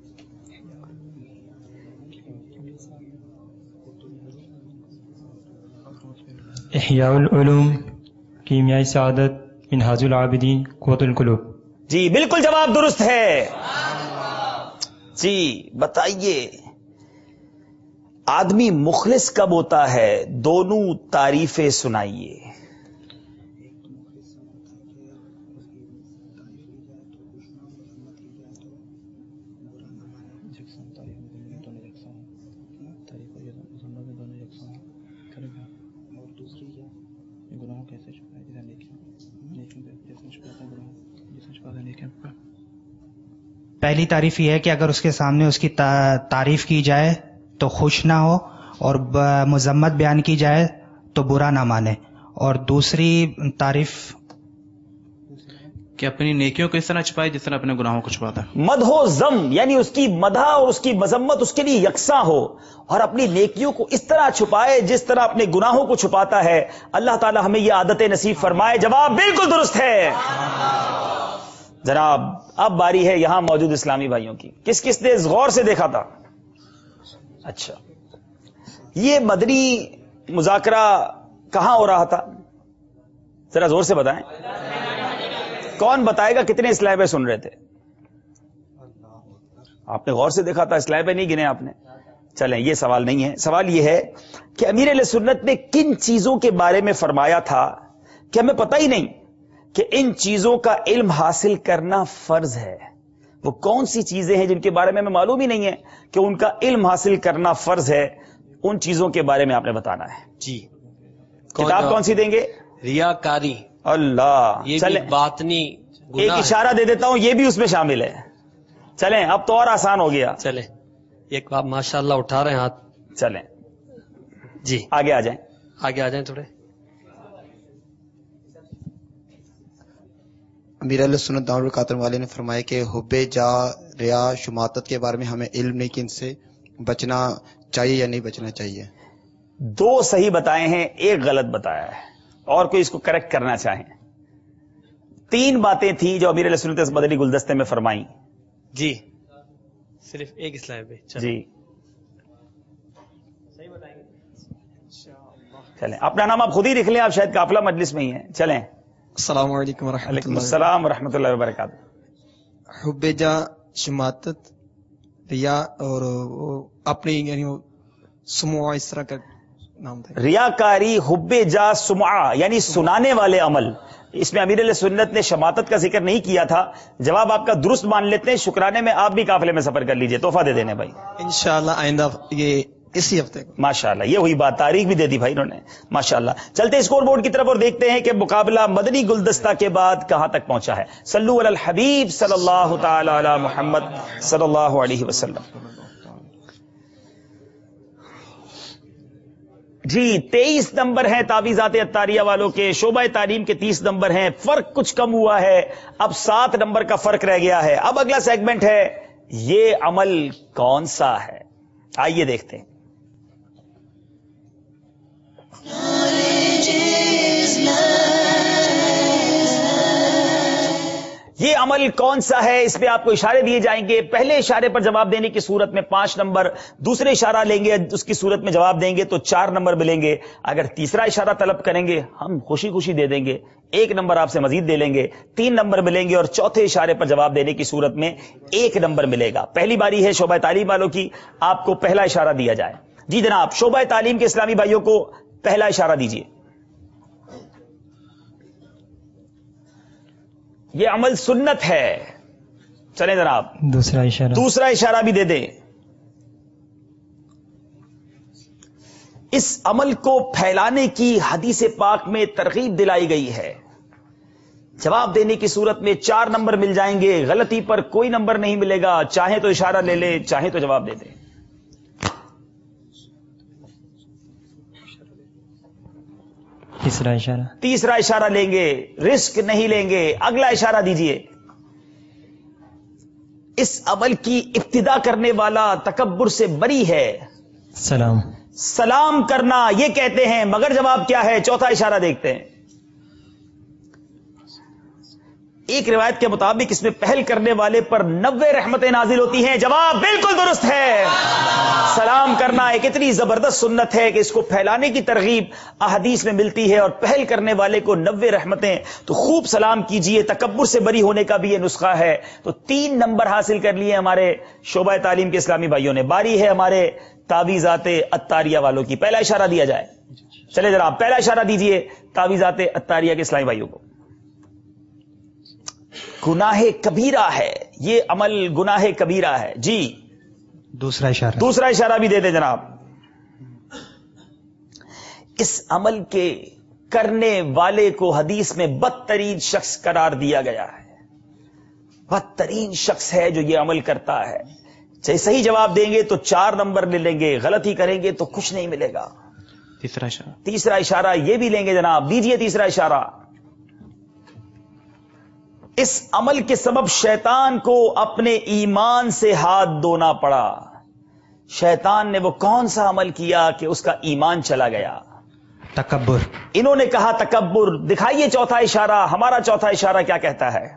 احیاء العلوم، کیمیائی سعادت، منہاج العابدین، قوت القلوب. جی بالکل جواب درست ہے. جی بتائیے آدمی مخلص کب ہوتا ہے؟ دونوں تعریفیں سنائیے. پہلی تعریف یہ ہے کہ اگر اس کے سامنے اس کی تعریف کی جائے تو خوش نہ ہو، اور مذمت بیان کی جائے تو برا نہ مانے. اور دوسری تعریف کہ اپنی نیکیوں کو اس طرح چھپائے جس طرح اپنے گناہوں کو چھپاتا ہے. مدح و ذم، یعنی اس کی مدح اور اس کی مذمت اس کے لیے یکساں ہو، اور اپنی نیکیوں کو اس طرح چھپائے جس طرح اپنے گناہوں کو چھپاتا ہے. اللہ تعالی ہمیں یہ عادت نصیب فرمائے. جواب بالکل درست ہے. جناب اب باری ہے یہاں موجود اسلامی بھائیوں کی. کس کس نے غور سے دیکھا تھا؟ اچھا، یہ مدنی مذاکرہ کہاں ہو رہا تھا؟ ذرا زور سے بتائیں. کون بتائے گا کتنے اسلائبے سن رہے تھے؟ آپ نے غور سے دیکھا تھا، اسلائبے نہیں گنے آپ نے. چلیں یہ سوال نہیں ہے. سوال یہ ہے کہ امیر اہل سنت نے کن چیزوں کے بارے میں فرمایا تھا کہ ہمیں پتہ ہی نہیں کہ ان چیزوں کا علم حاصل کرنا فرض ہے. وہ کون سی چیزیں ہیں جن کے بارے میں ہمیں معلوم ہی نہیں ہے کہ ان کا علم حاصل کرنا فرض ہے؟ ان چیزوں کے بارے میں آپ نے بتانا ہے. جی کتاب کون سی دیں گے؟ ریاکاری. اللہ، یہ چلیں باطنی ایک اشارہ دے دیتا ہوں، یہ بھی اس میں شامل ہے. چلیں اب تو اور آسان ہو گیا. چلیں ایک آپ ماشاءاللہ اٹھا رہے ہیں ہاتھ. چلیں جی آگے آ جائیں. آگے آ جائیں تھوڑے. امیر اہل سنت دامت القاتل والے نے فرمایا کہ حب جا، ریا، شماتت کے بارے میں ہمیں علم نہیں کہ ان سے بچنا چاہیے یا نہیں بچنا چاہیے. 2 صحیح بتائے ہیں، 1 غلط بتایا ہے، اور کوئی اس کو کریکٹ کرنا چاہیں. 3 باتیں تھیں جو امیر اہل سنت اس مدنی گلدستے میں فرمائیں. جی صرف ایک اسلام پہ. جی چلیں اپنا نام آپ خود ہی لکھ لیں، آپ شاید قافلہ مجلس میں ہی ہیں. چلیں. السلام علیکم ورحمۃ اللہ. وعلیکم السلام ورحمۃ اللہ وبرکاتہ. حب جا، شماتت، ریا اور اپنی یعنی سموع، اس طرح کا نام تھا. ریاکاری، حب جا، سمعہ یعنی سنانے والے عمل. اس میں امیر علیہ سنت نے شماتت کا ذکر نہیں کیا تھا. جواب آپ کا درست مان لیتے ہیں. شکرانے میں آپ بھی قافلے میں سفر کر لیجئے، تحفہ دے دینے بھائی انشاءاللہ. آئندہ یہ اسی ہفتے کو. ماشاءاللہ یہ ہوئی بات، تاریخ بھی دے دی بھائی انہوں نے. ماشاءاللہ. چلتے اسکور بورڈ کی طرف اور دیکھتے ہیں کہ مقابلہ مدنی گلدستہ کے بعد کہاں تک پہنچا ہے. صلو علی الحبیب صلی اللہ تعالی علی محمد صلی اللہ علیہ وسلم. جی 23 نمبر ہیں تعویذات عطاریہ والوں کے، شعبہ تعلیم کے 30 نمبر ہیں. فرق کچھ کم ہوا ہے، اب 7 نمبر کا فرق رہ گیا ہے. اب اگلا سیگمنٹ ہے یہ عمل کون سا ہے. آئیے دیکھتے ہیں. یہ عمل کون سا ہے؟ اس پہ آپ کو اشارے دیے جائیں گے. پہلے اشارے پر جواب دینے کی صورت میں 5 نمبر، دوسرے اشارہ لیں گے اس کی صورت میں جواب دیں گے تو 4 نمبر ملیں گے. اگر تیسرا اشارہ طلب کریں گے ہم خوشی خوشی دے دیں گے، 1 نمبر آپ سے مزید دے لیں گے، 3 نمبر ملیں گے، اور چوتھے اشارے پر جواب دینے کی صورت میں 1 نمبر ملے گا. پہلی باری ہے شعبہ تعلیم والوں کی، آپ کو پہلا اشارہ دیا جائے. جی جناب، شعبہ تعلیم کے اسلامی بھائیوں کو پہلا اشارہ دیجیے. یہ عمل سنت ہے. چلیں جناب دوسرا اشارہ بھی دے دیں. اس عمل کو پھیلانے کی حدیث پاک میں ترغیب دلائی گئی ہے. جواب دینے کی صورت میں 4 نمبر مل جائیں گے، غلطی پر کوئی نمبر نہیں ملے گا. چاہیں تو اشارہ لے لیں، چاہیں تو جواب دے دیں. تیسرا اشارہ لیں گے، رسک نہیں لیں گے. اگلا اشارہ دیجئے. اس عمل کی ابتدا کرنے والا تکبر سے بری ہے. سلام کرنا یہ کہتے ہیں، مگر جواب کیا ہے؟ چوتھا اشارہ دیکھتے ہیں. ایک روایت کے مطابق اس میں پہل کرنے والے پر 90 رحمتیں نازل ہوتی ہیں. جواب بالکل درست ہے. سلام کرنا ایک اتنی زبردست سنت ہے کہ اس کو پھیلانے کی ترغیب احادیث میں ملتی ہے، اور پہل کرنے والے کو 90 رحمتیں. تو خوب سلام کیجئے. تکبر سے بری ہونے کا بھی یہ نسخہ ہے. تو 3 نمبر حاصل کر لیے ہمارے شعبہ تعلیم کے اسلامی بھائیوں نے. باری ہے ہمارے تعویذات عطاریہ والوں کی. پہلا اشارہ دیا جائے. چلے جناب پہلا اشارہ دیجئے تعویذات عطاریہ کے اسلامی بھائیوں کو. گناہ کبیرہ ہے یہ عمل، گناہ کبیرہ ہے. جی دوسرا اشارہ بھی دے دیں جناب. اس عمل کے کرنے والے کو حدیث میں بدترین شخص قرار دیا گیا ہے. بدترین شخص ہے جو یہ عمل کرتا ہے. چاہے صحیح جواب دیں گے تو 4 نمبر لے لیں گے، غلطی کریں گے تو کچھ نہیں ملے گا. تیسرا اشارہ یہ بھی لیں گے جناب. دیجئے تیسرا اشارہ. اس عمل کے سبب شیطان کو اپنے ایمان سے ہاتھ دھونا پڑا. شیطان نے وہ کون سا عمل کیا کہ اس کا ایمان چلا گیا؟ تکبر. انہوں نے کہا تکبر. دکھائیے چوتھا اشارہ. ہمارا چوتھا اشارہ کیا کہتا ہے؟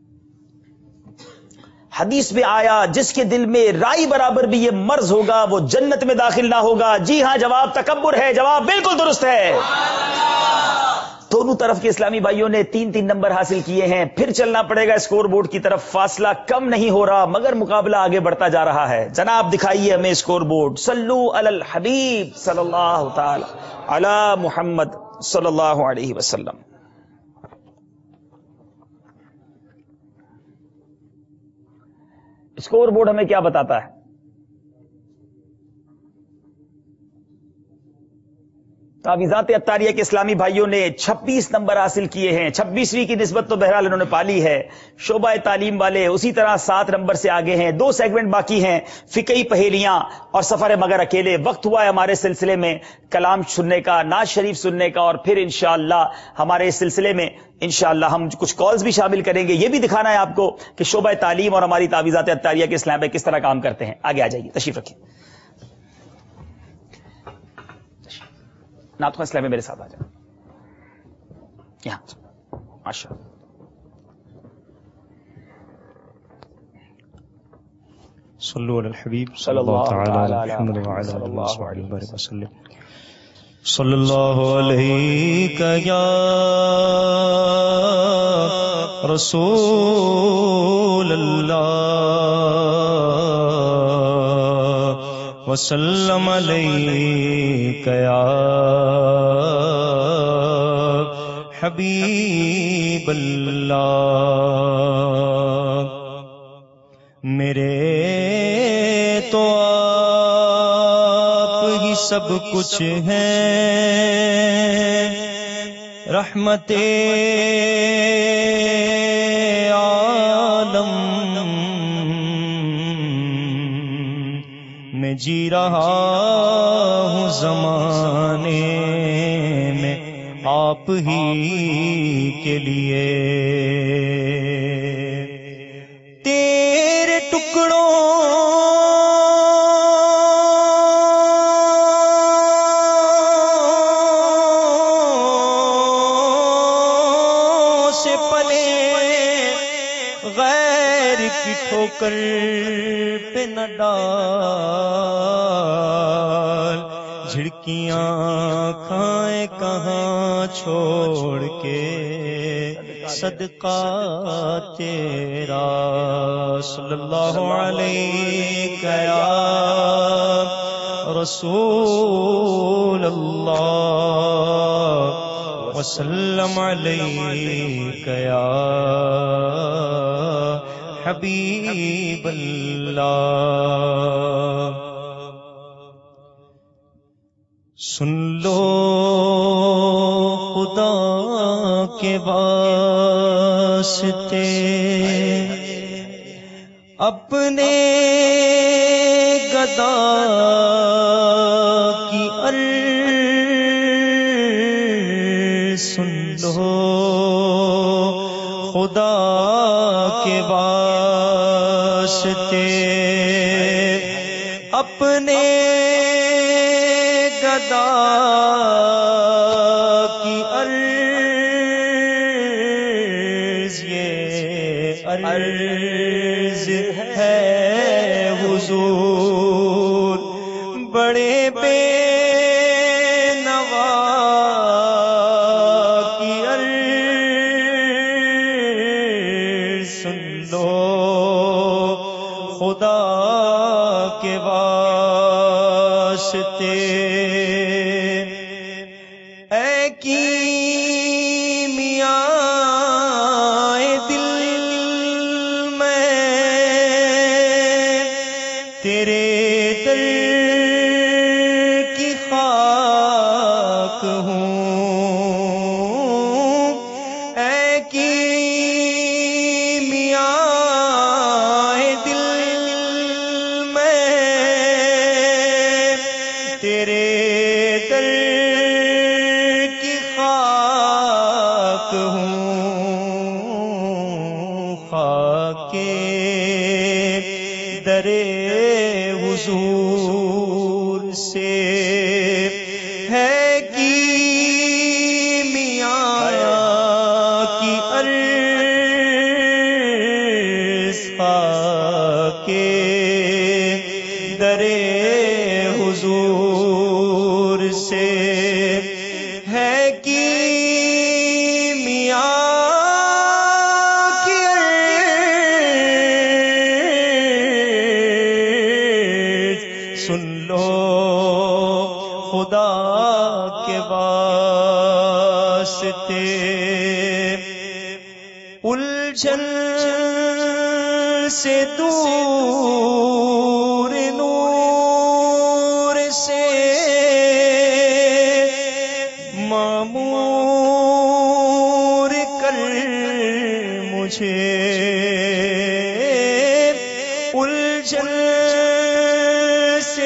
حدیث میں آیا جس کے دل میں رائی برابر بھی یہ مرض ہوگا وہ جنت میں داخل نہ ہوگا. جی ہاں، جواب تکبر ہے. جواب بالکل درست ہے. دونوں طرف کے اسلامی بھائیوں نے 3 نمبر حاصل کیے ہیں. پھر چلنا پڑے گا اسکور بورڈ کی طرف. فاصلہ کم نہیں ہو رہا مگر مقابلہ آگے بڑھتا جا رہا ہے. جناب دکھائیے ہمیں اسکور بورڈ. صلو علی الحبیب صلی اللہ تعالی علی محمد صلی اللہ علیہ وسلم. اسکور بورڈ ہمیں کیا بتاتا ہے؟ تعویذات عطاریہ کے اسلامی بھائیوں نے 26 نمبر حاصل کیے ہیں. 26ویں کی نسبت تو بہرحال انہوں نے پالی ہے. شعبہ تعلیم والے اسی طرح 7 نمبر سے آگے ہیں. 2 سیگمنٹ باقی ہیں، فقہی پہیلیاں اور سفر مگر اکیلے. وقت ہوا ہے ہمارے سلسلے میں کلام سننے کا، نعت شریف سننے کا، اور پھر انشاءاللہ ہمارے اس سلسلے میں انشاءاللہ ہم کچھ کالز بھی شامل کریں گے. یہ بھی دکھانا ہے آپ کو کہ شعبہ تعلیم اور ہماری تعویذات عطاریہ کے اسلام میں کس طرح کام کرتے ہیں. آگے آ جائیے، تشریف رکھیں. نعت خواہ اسلام میں میرے ساتھ آ جائیں. یہاں ماشاء اللہ. صلو علی الحبیب صلی اللہ تعالی علی محمد وعلی آلہ وصحبہ وسلم. صلی اللہ علیہ یا رسول اللہ وسلم علیک یا حبیب اللہ. میرے تو آپ ہی سب کچھ ہیں، رحمت عالم میں جی رہا ہوں زمانے میں آپ ہی کے لیے. تیرے ٹکڑوں سے پلے ٹھوکر پہ نہ ڈال، جھڑکیاں کھائیں کہاں چھوڑ کے صدقہ تیرا، صلی اللہ علیہ یا رسول اللہ وسلم علیک یا حبیب اللہ۔ سن لو خدا کے واسطے اپنے گدا کی عرض، سن لو خدا کے واسطے اپنے گدا کی عرض، یہ عرض ہے حضور بڑے بے نوا کی عرض، سن لو خدا کے واسطے اے کیمیائے دل میں تیرے در کی خاک ہوں، اے کیمیائے دل میں تیرے در کی خاک ہوں، خاک در حضور سے ہے کیمیاں کی عرض، خاک در حضور سے ہے کیمیاں کی عرض، سن لو خدا کے واسطے الجھن سے دور نور سے معمور کر مجھے، الجھن سے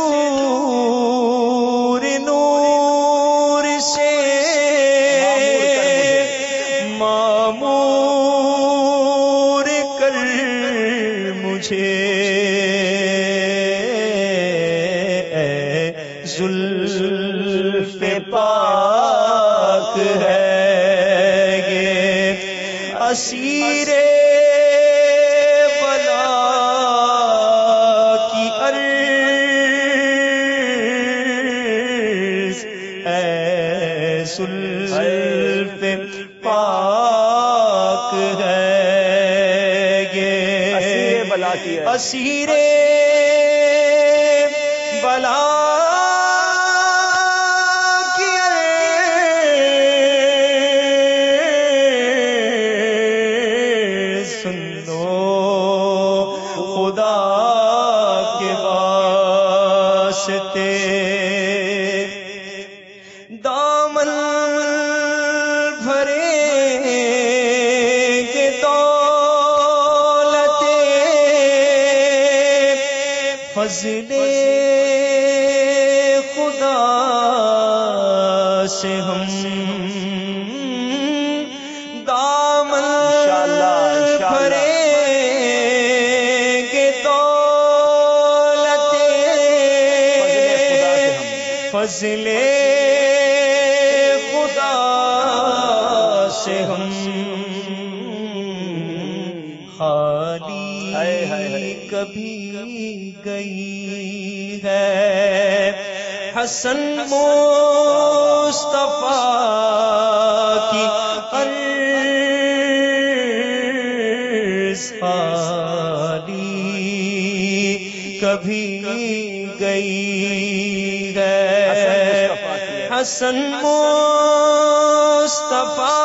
دور نور سے معمور کر مجھے، اے زلف پاک ہے یہ اسیر ولا کی عرض، اے زلف پاک ہے یہ اسیر بلا کی عرض، سن لو خدا کے واسطے دامن بھرے کہ دولت فضل خدا سے ہم دامن بھرے کہ دولت فضل خدا سے ہم خالی گئی ہے حسن مصطفیٰ کی عرض خالی کبھی گئی ہے حسن مصطفیٰ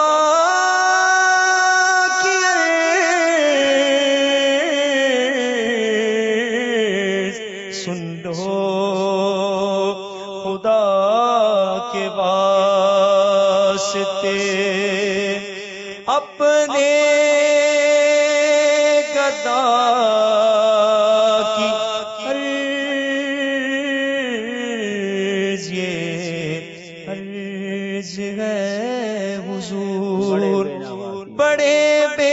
اپنے گدا کی عرض یہ عرض ہے حضور بڑے بے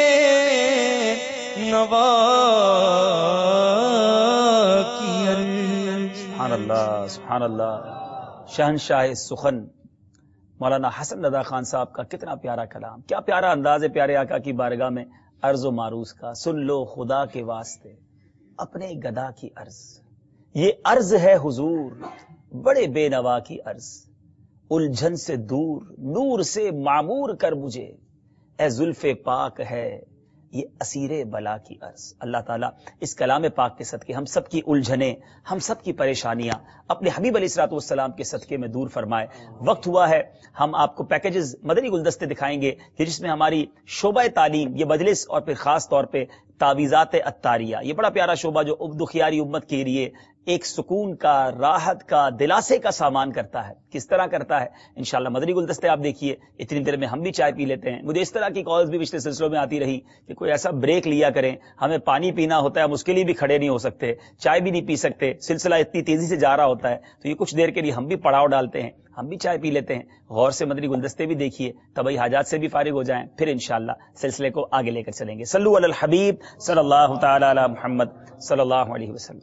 نوا کی عرض. سبحان اللہ سبحان اللہ. شہنشاہ سخن مولانا حسن رضا خان صاحب کا کتنا پیارا کلام، کیا پیارا انداز ہے پیارے آقا کی بارگاہ میں عرض و معروض کا. سن لو خدا کے واسطے اپنے گدا کی عرض، یہ عرض ہے حضور بڑے بے نوا کی عرض. الجھن سے دور نور سے معمور کر مجھے، اے زلف پاک ہے یہ اسیر بلا کی عرض. اللہ تعالیٰ اس کلام پاک کے صدقے ہم سب کی الجھنیں، ہم سب کی پریشانیاں اپنے حبیب علیہ الصلوۃ والسلام کے صدقے میں دور فرمائے. وقت ہوا ہے ہم آپ کو پیکیجز مدنی گلدستے دکھائیں گے کہ جس میں ہماری شعبہ تعلیم، یہ مجلس اور پھر خاص طور پہ تعویذات عطاریہ، یہ بڑا پیارا شعبہ جو دکھیاری امت کے لیے ایک سکون کا، راحت کا، دلاسے کا سامان کرتا ہے. کس طرح کرتا ہے انشاءاللہ مدنی گلدستے آپ دیکھیے. اتنی دیر میں ہم بھی چائے پی لیتے ہیں. مجھے اس طرح کی کالز بھی پچھلے سلسلوں میں آتی رہی کہ کوئی ایسا بریک لیا کریں، ہمیں پانی پینا ہوتا ہے، ہم اس کے لیے بھی کھڑے نہیں ہو سکتے، چائے بھی نہیں پی سکتے، سلسلہ اتنی تیزی سے جا رہا ہوتا ہے، تو یہ کچھ دیر کے لیے ہم بھی پڑاؤ ڈالتے ہیں، ہم بھی چائے پی لیتے ہیں. غور سے مدنی گلدستے بھی دیکھیے، طبعی حاجات سے بھی فارغ ہو جائیں، پھر انشاءاللہ سلسلے کو آگے لے کر چلیں گے. صلو علی الحبیب صلی اللہ تعالی علی محمد صلی اللہ علیہ وسلم.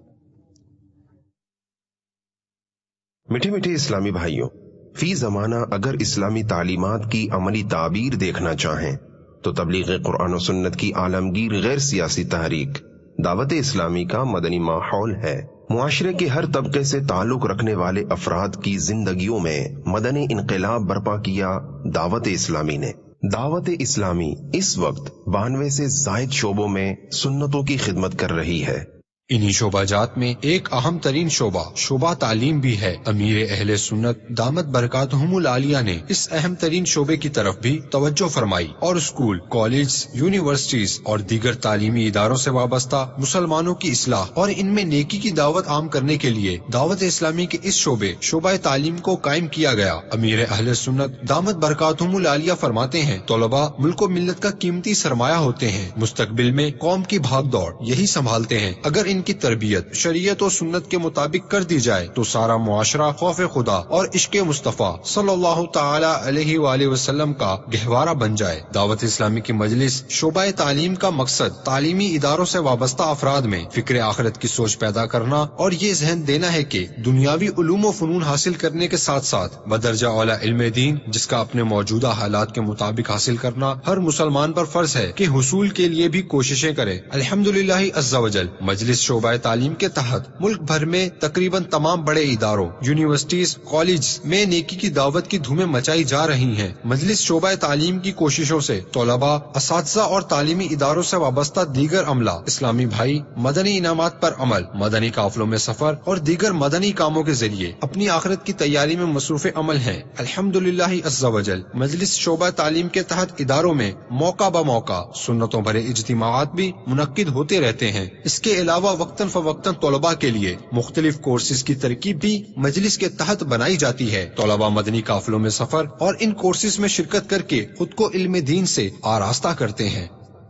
میٹھے میٹھے اسلامی بھائیوں، فی زمانہ اگر اسلامی تعلیمات کی عملی تعبیر دیکھنا چاہیں تو تبلیغ قرآن و سنت کی عالمگیر غیر سیاسی تحریک دعوت اسلامی کا مدنی ماحول ہے. معاشرے کے ہر طبقے سے تعلق رکھنے والے افراد کی زندگیوں میں مدنی انقلاب برپا کیا دعوت اسلامی نے. دعوت اسلامی اس وقت 92 سے زائد شعبوں میں سنتوں کی خدمت کر رہی ہے. انہی شعبہ جات میں ایک اہم ترین شعبہ تعلیم بھی ہے. امیر اہل سنت دامت برکاتہم العالیہ نے اس اہم ترین شعبے کی طرف بھی توجہ فرمائی اور اسکول، کالج، یونیورسٹیز اور دیگر تعلیمی اداروں سے وابستہ مسلمانوں کی اصلاح اور ان میں نیکی کی دعوت عام کرنے کے لیے دعوت اسلامی کے اس شعبہ تعلیم کو قائم کیا گیا. امیر اہل سنت دامت برکاتہم العالیہ فرماتے ہیں، طلباء ملک و ملت کا قیمتی سرمایہ ہوتے ہیں، مستقبل میں قوم کی بھاگ دوڑ یہی سنبھالتے ہیں. اگر ان کی تربیت شریعت و سنت کے مطابق کر دی جائے تو سارا معاشرہ خوف خدا اور عشق مصطفیٰ صلی اللہ تعالی علیہ وآلہ وسلم کا گہوارہ بن جائے. دعوت اسلامی کی مجلس شعبہ تعلیم کا مقصد تعلیمی اداروں سے وابستہ افراد میں فکر آخرت کی سوچ پیدا کرنا اور یہ ذہن دینا ہے کہ دنیاوی علوم و فنون حاصل کرنے کے ساتھ ساتھ بدرجہ اعلیٰ علم دین جس کا اپنے موجودہ حالات کے مطابق حاصل کرنا ہر مسلمان پر فرض ہے کہ حصول کے لیے بھی کوششیں کرے. الحمدللہ عز و جل مجلس شعبہ تعلیم کے تحت ملک بھر میں تقریباً تمام بڑے اداروں، یونیورسٹیز، کالج میں نیکی کی دعوت کی دھومیں مچائی جا رہی ہیں. مجلس شعبہ تعلیم کی کوششوں سے طلباء، اساتذہ اور تعلیمی اداروں سے وابستہ دیگر عملہ، اسلامی بھائی مدنی انعامات پر عمل، مدنی قافلوں میں سفر اور دیگر مدنی کاموں کے ذریعے اپنی آخرت کی تیاری میں مصروف عمل ہیں. الحمدللہ عز و جل مجلس شعبہ تعلیم کے تحت اداروں میں موقع بموقع سنتوں بھرے اجتماعات بھی منعقد ہوتے رہتے ہیں. اس کے علاوہ وقتاً فوقتاً طلباء کے لیے مختلف کورسز کی ترکیب بھی مجلس کے تحت بنائی جاتی ہے. طلباء مدنی قافلوں میں سفر اور ان کورسز میں شرکت کر کے خود کو علم دین سے آراستہ کرتے ہیں.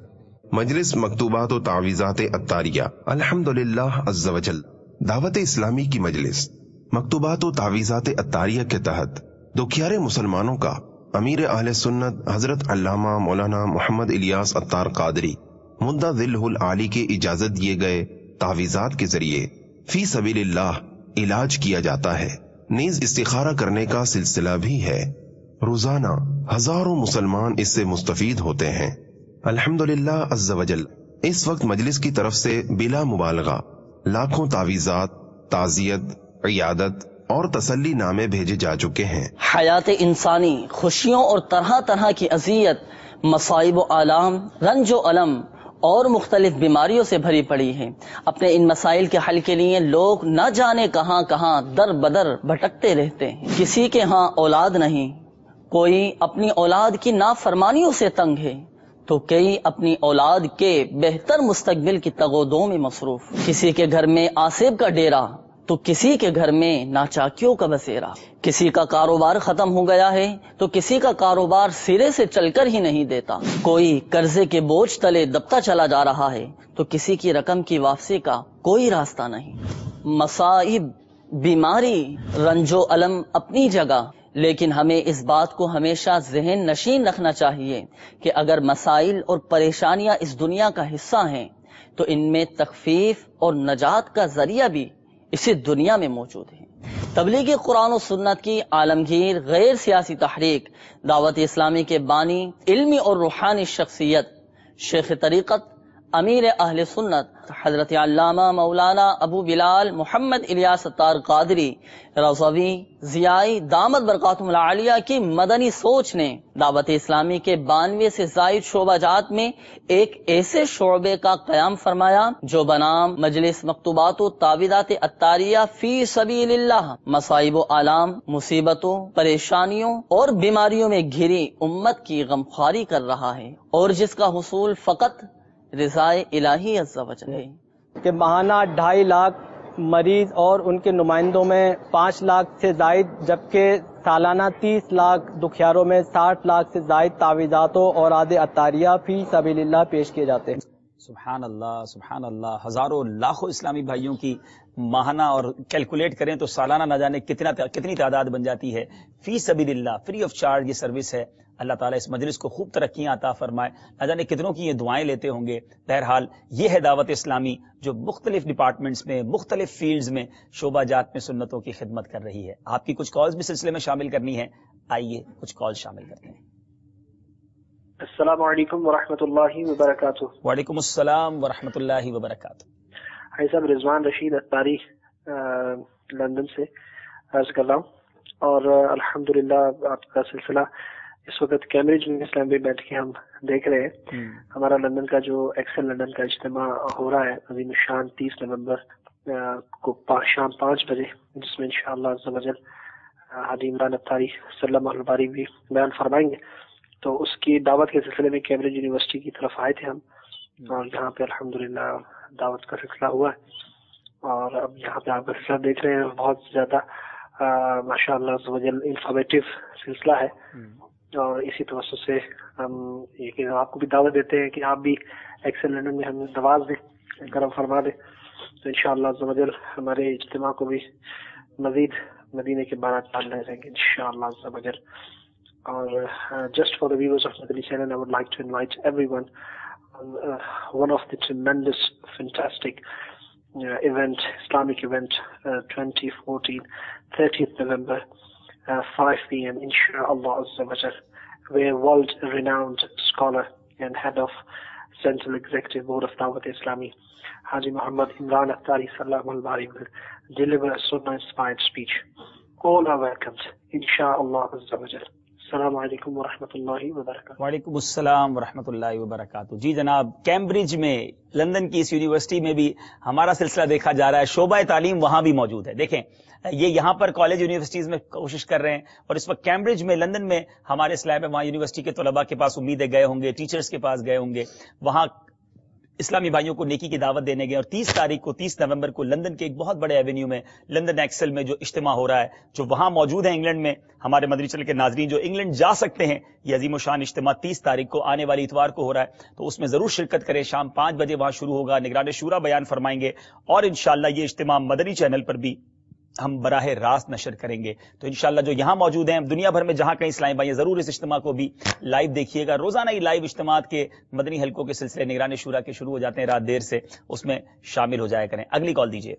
مجلس مکتوبات و تعویذات عطاریہ. الحمدللہ عز و جل دعوت اسلامی کی مجلس مکتوبات و تعویذات عطاریہ کے تحت دکھیارے مسلمانوں کا امیر اہل سنت حضرت علامہ مولانا محمد الیاس عطار قادری مدہ ذلہ العالی کے اجازت دیے گئے تعویذات کے ذریعے فی سبیل اللہ علاج کیا جاتا ہے. نیز استخارہ کرنے کا سلسلہ بھی ہے. روزانہ ہزاروں مسلمان اس سے مستفید ہوتے ہیں. الحمدللہ عز و جل اس وقت مجلس کی طرف سے بلا مبالغہ लाखों तावीज़ात, ताज़ियत, इयादत और तसल्ली नामे भेजे जा चुके हैं। हयात इंसानी खुशियों और तरह तरह की अजियत, मसाइब व आलाम, रंजो अलम और मुख्तलिफ बीमारियों से भरी पड़ी है। अपने इन मसाइल के हल के लिए लोग न जाने कहां कहां दर बदर भटकते रहते हैं। किसी के यहाँ औलाद नहीं, कोई अपनी औलाद की नाफरमानियों से तंग है, तो कई अपनी औलाद के बेहतर मुस्तकबिल की तगोदों में मसरूफ। किसी के घर में आसेब का डेरा, तो किसी के घर में नाचाकियों का बसेरा। किसी का कारोबार खत्म हो गया है, तो किसी का कारोबार सिरे से चलकर ही नहीं देता। कोई कर्जे के बोझ तले दबता चला जा रहा है, तो किसी की रकम की वापसी का कोई रास्ता नहीं। मसाइब, बीमारी, रंजो अलम अपनी जगह, लेकिन हमें इस बात को हमेशा ज़हन नशीन रखना चाहिए कि अगर मसाइल और परेशानियां इस दुनिया का हिस्सा हैं, तो इनमें तखफीफ और नजात का जरिया भी इसी दुनिया में मौजूद है। तबलीग कुरान और सुन्नत की आलमगीर गैर सियासी तहरीक दावत इस्लामी के बानी, इल्मी और रूहानी शख्सियत, शेख तरीक़त, अमीर अहले सुन्नत हजरत अल्लामा मौलाना अबू बिलाल मोहम्मद इलियास अत्तार कादरी रज़वी ज़ियाई दामत बरकातुहुल आलिया की मदनी सोच ने दावत इस्लामी के 92 से ज़ायद शोबाजात में एक ऐसे शोबे का क़याम फरमाया जो बनाम मजलिस मकतूबात व तावीदात अत्तारिया फी सबीलिल्लाह मसाइब व आलाम, मुसीबतों, परेशानियों और बीमारियों में घिरी उम्मत की गमख्वारी कर रहा है, और जिसका हुसूल फ़कत रिज़ाए इलाही अज़्ज़ा वजल है। कि माहाना 2.5 लाख मरीज और उनके नुमाइंदों में 5 लाख से जायद, जबकि सालाना 30 लाख दुखियारों में 60 लाख से जायद तावीज़ातों और आदे अतारिया फी सबीलिल्लाह पेश किए जाते हैं। सुभान अल्लाह, सुभान अल्लाह। हजारों लाखों इस्लामी भाइयों की माहाना और कैलकुलेट करें तो सालाना न जाने कितनी तादाद बन जाती है। फी सबीलिल्लाह, फ्री ऑफ चार्ज ये सर्विस है। अल्लाह ताला इस मजलिस को खूब तरक्कियां अता फरमाए। न जाने कितनों की ये दुआएं लेते होंगे। बहरहाल ये है दावत इस्लामी जो मुख्तलिफ डिपार्टमेंट्स में, मुख्तलिफ फील्ड्स में, शोबाजात में सुन्नतों की खिदमत कर रही है। आपकी कुछ कॉल्स भी सिलसिले में शामिल करनी है, आइए कुछ कॉल शामिल करते हैं। अस्सलामु अलैकुम वरहमतुल्लाहि वबरकातुहू। वालेकुम अस्सलाम वरहमतुल्लाहि वबरकातुहू। हाय साहब, रिजवान रशीद अत्तारी लंदन से अर्ज कर रहा हूँ, और अल्हम्दुलिल्लाह आपका सिलसिला इस वक्त कैम्ब्रिज में इस्लाम में बैठ के हम देख रहे हैं। हमारा लंदन का जो एक्सेल लंदन का इज्तिमा हो रहा है अजीम शान 30 नवंबर को शाम 5 बजे, जिसमें इंशाअल्लाह अज़्ज़ा वजल हाजी इमरान अत्तारी सल्लल्लाहु अलैहि वसल्लम भी बयान फरमाएंगे। तो उसकी दावत के सिलसिले में कैम्ब्रिज यूनिवर्सिटी की तरफ आए थे हम, और यहाँ पे अल्हम्दुलिल्लाह दावत का सिलसिला हुआ है, और अब यहाँ पे आपका सिलसिला देख रहे हैं। बहुत ज्यादा माशाअल्लाह अज़्ज़ा वजल इंफॉर्मेटिव सिलसिला है, और इसी तवज्जो से हम ये आपको भी दावत देते हैं कि आप भी एक्सेल लंदन में हमें नवाज दें, करम फरमा दें। तो इंशाअल्लाह अज़्ज़ा वजल हमारे इज्तिमा को भी मजीद मदीने के बारात डाल रहेंगे इंशाअल्लाह अज़्ज़ा वजल। और just for the viewers of Madani channel, I would like to invite everyone on one of the tremendous, fantastic event, Islamic event, 2014, 30th November, 5 p.m. inshallah azza wa jal, where world-renowned scholar and head of Central Executive Board of Dawat Islami, Haji Muhammad Imran Attari sallallahu alaihi wa sallam, will deliver a sunnah-inspired speech. All are welcomed, inshallah azza wa jal. अस्सलामु अलैकुम वरहमतुल्लाहि वबरकातुहू। वालेकुम अस्सलाम वरहमतुल्लाहि वबरकातुहू। जी जनाब, Cambridge में, London की इस यूनिवर्सिटी में भी हमारा सिलसिला देखा जा रहा है। शोबा तालीम वहां भी मौजूद है। देखें, ये यहाँ पर कॉलेज यूनिवर्सिटीज में कोशिश कर रहे हैं, और इस वक्त कैम्ब्रिज में, लंदन में हमारे स्लैब में, वहां यूनिवर्सिटी के तलबा के पास उम्मीदें गए होंगे, टीचर्स के पास गए होंगे, वहां इस्लामी भाइयों को नेकी की दावत देने गए। और 30 तारीख को, 30 नवंबर को लंदन के एक बहुत बड़े एवेन्यू में, लंदन एक्सेल में जो इज्तिमा हो रहा है, जो वहां मौजूद है इंग्लैंड में, हमारे मदनी चैनल के नाजरीन जो इंग्लैंड जा सकते हैं, ये अजीम शान इज्तिमा 30 तारीख को आने वाली इतवार को हो रहा है, तो उसमें जरूर शिरकत करें। शाम 5 बजे वहां शुरू होगा, निगरान शूरा बयान फरमाएंगे, और इंशाअल्लाह ये इज्तिमा मदनी चैनल पर भी हम बराह रास्त नशर करेंगे। तो इंशाअल्लाह जो यहां मौजूद हैं, दुनिया भर में जहां कहीं इस्लामी भाई जरूर इस इज्तिमा को भी लाइव देखिएगा। रोजाना ही लाइव इज्तिमात के मदनी हलकों के सिलसिले निगरान शूरा के शुरू हो जाते हैं रात देर से, उसमें शामिल हो जाया करें। अगली कॉल दीजिए।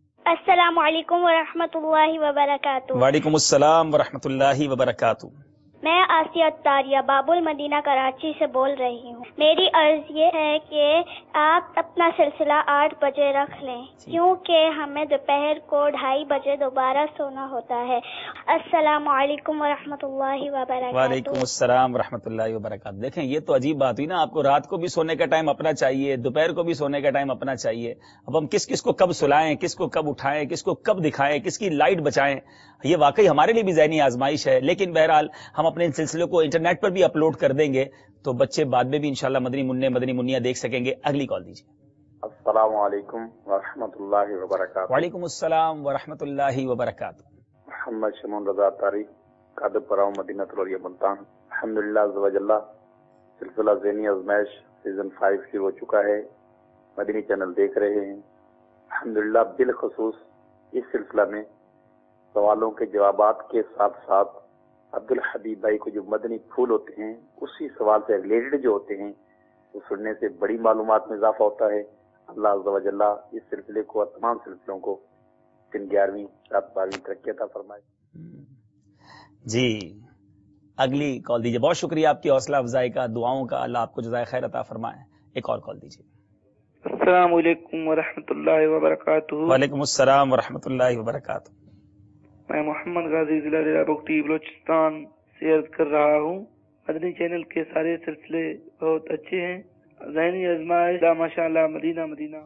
अस्सलामु अलैकुम वरहमतुल्लाहि वबरकातुहू। वालेकुम अस्सलाम वरहमतुल्लाहि वबरकातुहू। मैं आसिया अत्तारिया बाबुल मदीना कराची से बोल रही हूँ। मेरी अर्ज ये है कि आप अपना सिलसिला 8 बजे रख लें, क्योंकि हमें दोपहर को 2:30 बजे दोबारा सोना होता है। अस्सलामु अलैकुम वरहमतुल्लाहि वबरकातुहू। वालेकुम अस्सलाम वरहमतुल्लाहि वबरकातुहू। देखें, ये तो अजीब बात हुई ना, आपको रात को भी सोने का टाइम अपना चाहिए, दोपहर को भी सोने का टाइम अपना चाहिए। अब हम किस किस को कब सुलाएं, किसको कब उठाएं, किसको कब दिखाएं, किसकी लाइट बचाएं, ये वाकई हमारे लिए भी ज़हनी आजमाइश है। लेकिन बहरहाल हम अपने इन सिलसिले को इंटरनेट पर भी अपलोड कर देंगे, तो बच्चे बाद में भी इंशाल्लाह मदनी मुन्ने मदनी मुन्निया देख सकेंगे। अगली कॉल दीजिए। अस्सलामु अलैकुम वरहमतुल्लाहि वबरकातुहू। वालेकुम अस्सलाम वरहमतुल्लाहि वबरकातुहू। मोहम्मद शमून रजा तारी कादर पराव मदीनतुल औलिया मुल्तान। अल्हम्दुलिल्लाह अज़्ज़ व जल्ला सिलसिला ज़हनी आज़माइश सीजन 5 शुरू हो चुका है। मदनी चैनल देख रहे हैं। अल्हम्दुलिल्लाह बिलखुसूस इस सिलसिला में सवालों के जवाबात के साथ साथ अब्दुल हबीब भाई को जो मदनी फूल होते हैं उसी सवाल से रिलेटेड जो होते हैं वो सुनने से बड़ी मालूमात में इजाफा होता है। अल्लाह अज़्ज़ व जल्ला इस सिलसिले को और तमाम सिलसिलों को 11वीं 12वीं तरक्की अता फरमाए। जी, अगली कॉल दीजिए। बहुत शुक्रिया आपकी हौसला अफजाई का, दुआओं का। अल्लाह आपको जज़ाए खैर अता फरमाए। एक और कॉल दीजिए। अस्सलाम वालेकुम वरहमतुल्लाहि वबरकातुहू। वालेकुम अस्सलाम वरहमतुल्लाहि वबरकातुहू। मैं मोहम्मद गाजी जिला रावलपिंडी बलूचिस्तान से अर्ज कर रहा हूँ। मदनी चैनल के सारे सिलसिले बहुत अच्छे हैं। ज़हनी आज़माइश माशाअल्लाह मदीना मदीना।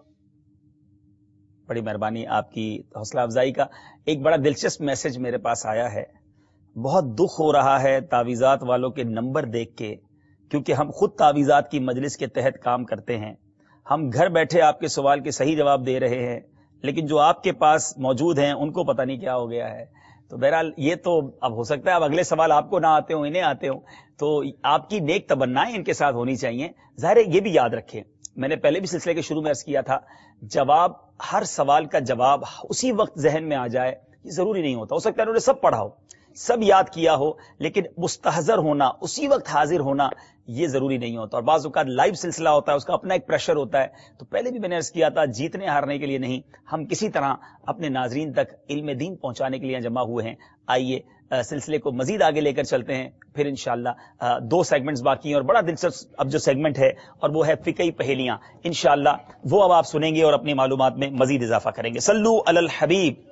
बड़ी मेहरबानी आपकी हौसला अफजाई का। एक बड़ा दिलचस्प मैसेज मेरे पास आया है। बहुत दुख हो रहा है तावीज़ात वालों के नंबर देख के, क्योंकि हम खुद तावीज़ात की मजलिस के तहत काम करते हैं। हम घर बैठे आपके सवाल के सही जवाब दे रहे हैं, लेकिन जो आपके पास मौजूद हैं उनको पता नहीं क्या हो गया है। तो बहरहाल ये तो अब हो सकता है अब अगले सवाल आपको ना आते हो, इन्हें आते हो, तो आपकी नेक तमन्नाएं इनके साथ होनी चाहिए। ज़ाहिर है ये भी याद रखें, मैंने पहले भी सिलसिले के शुरू में अर्ज किया था, जवाब, हर सवाल का जवाब उसी वक्त जहन में आ जाए ये जरूरी नहीं होता। हो सकता है उन्होंने सब पढ़ा हो, सब याद किया हो, लेकिन मुस्तहज़र होना, उसी वक्त हाजिर होना, ये जरूरी नहीं होता। और बाज़ औक़ात लाइव सिलसिला होता है, उसका अपना एक प्रेशर होता है। तो पहले भी मैंने अर्ज किया था, जीतने हारने के लिए नहीं, हम किसी तरह अपने नाजरीन तक इल्म दीन पहुंचाने के लिए जमा हुए हैं। आइए सिलसिले को मजीद आगे लेकर चलते हैं। फिर इंशाअल्लाह 2 सेगमेंट्स बाकी हैं और बड़ा दिलचस्प अब जो सेगमेंट है और वो है फिकही पहेलियां। इंशाअल्लाह वो अब आप सुनेंगे और अपनी मालूमात में मजीद इजाफा करेंगे। सल्लू अलल हबीब।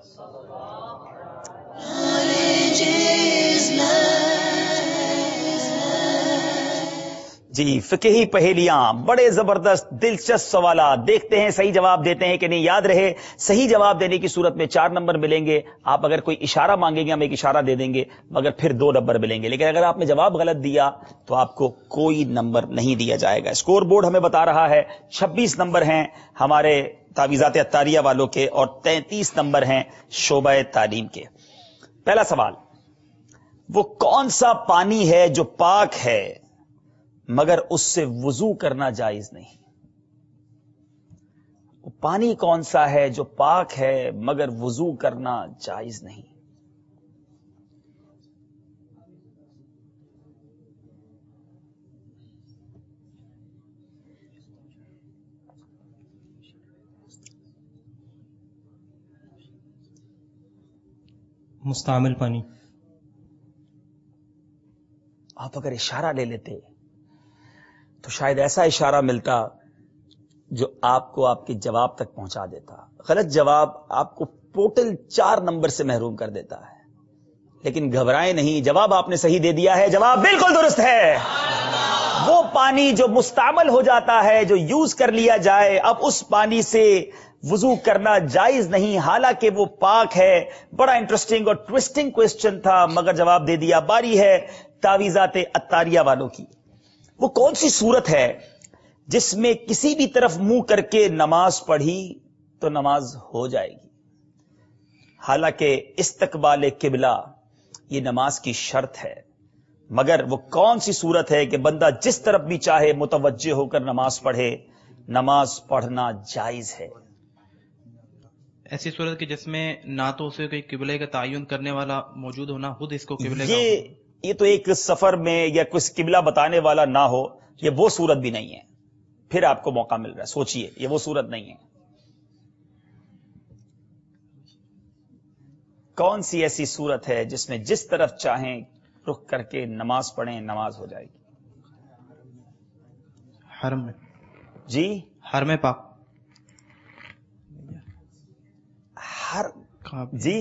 जी, फिकही पहेलियां, बड़े जबरदस्त दिलचस्प सवाल। देखते हैं सही जवाब देते हैं कि नहीं। याद रहे, सही जवाब देने की सूरत में 4 नंबर मिलेंगे। आप अगर कोई इशारा मांगेंगे हम एक इशारा दे देंगे, मगर फिर 2 नंबर मिलेंगे। लेकिन अगर आपने जवाब गलत दिया तो आपको कोई नंबर नहीं दिया जाएगा। स्कोर बोर्ड हमें बता रहा है 26 नंबर हैं हमारे तावीज़ात अत्तारिया वालों के और 33 नंबर हैं शोबा तालीम के। पहला सवाल, वो कौन सा पानी है जो पाक है मगर उससे वुजू करना जायज नहीं? वो पानी कौन सा है जो पाक है मगर वुजू करना जायज नहीं? मुस्तामिल पानी। आप अगर इशारा ले लेते तो शायद ऐसा इशारा मिलता जो आपको आपके जवाब तक पहुंचा देता। गलत जवाब आपको टोटल 4 नंबर से महरूम कर देता है। लेकिन घबराएं नहीं, जवाब आपने सही दे दिया है, जवाब बिल्कुल दुरुस्त है। वो पानी जो मुस्तामल हो जाता है, जो यूज कर लिया जाए, अब उस पानी से वुजू करना जायज नहीं, हालांकि वो पाक है। बड़ा इंटरेस्टिंग और ट्विस्टिंग क्वेश्चन था, मगर जवाब दे दिया। बारी है तावीज़ात अत्तारिया वालों की। वो कौन सी सूरत है जिसमें किसी भी तरफ मुंह करके नमाज पढ़ी तो नमाज हो जाएगी? हालांकि इस्तकबाल किबला ये नमाज की शर्त है, मगर वो कौन सी सूरत है कि बंदा जिस तरफ भी चाहे मुतवज्जे होकर नमाज पढ़े, नमाज पढ़ना जायज है। ऐसी सूरत की जिसमें ना तो उसे कोई किबले का तायुन करने वाला मौजूद हो, ना खुद इसको किबले का। ये तो एक सफर में या कुछ किबला बताने वाला ना हो, ये वो सूरत भी नहीं है। फिर आपको मौका मिल रहा है, सोचिए, ये वो सूरत नहीं है। कौन सी ऐसी सूरत है जिसमें जिस तरफ चाहें रुख करके नमाज पढ़ें, नमाज हो जाएगी। हरम में जी, हरम पाक, हर जी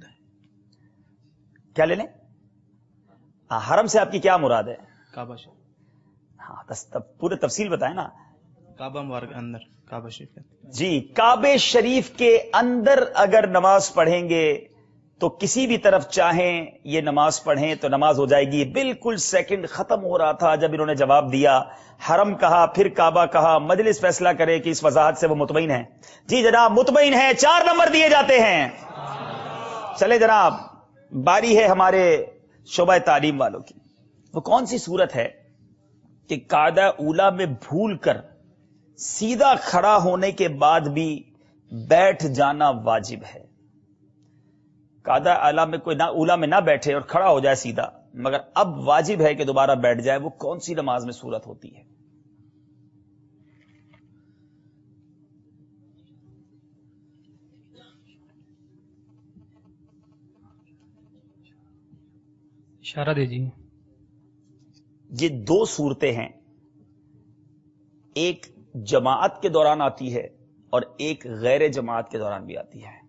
क्या ले लें? हरम से आपकी क्या मुराद है? काबा शरीफ। हाँ, तब पूरे तफसील बताएं ना। काबा मुबारक के अंदर काबा शरीफ जी, काबे शरीफ के अंदर अगर नमाज पढ़ेंगे तो किसी भी तरफ चाहें ये नमाज पढ़ें तो नमाज हो जाएगी। बिल्कुल सेकंड खत्म हो रहा था जब इन्होंने जवाब दिया, हरम कहा फिर काबा कहा। मजलिस फैसला करे कि इस वजाहत से वो मुतमईन है। जी जनाब, मुतमईन है, 4 नंबर दिए जाते हैं। चले जनाब, बारी है हमारे शोबा तालीम वालों की। वो कौन सी सूरत है कि कायदा उला में भूल कर सीधा खड़ा होने के बाद भी बैठ जाना वाजिब है? कायदा आला में कोई ना उला में ना बैठे और खड़ा हो जाए सीधा, मगर अब वाजिब है कि दोबारा बैठ जाए। वो कौन सी नमाज में सूरत होती है? इशारा दीजिए। ये 2 सूरतें हैं, एक जमाअत के दौरान आती है और एक गैर जमाअत के दौरान भी आती है।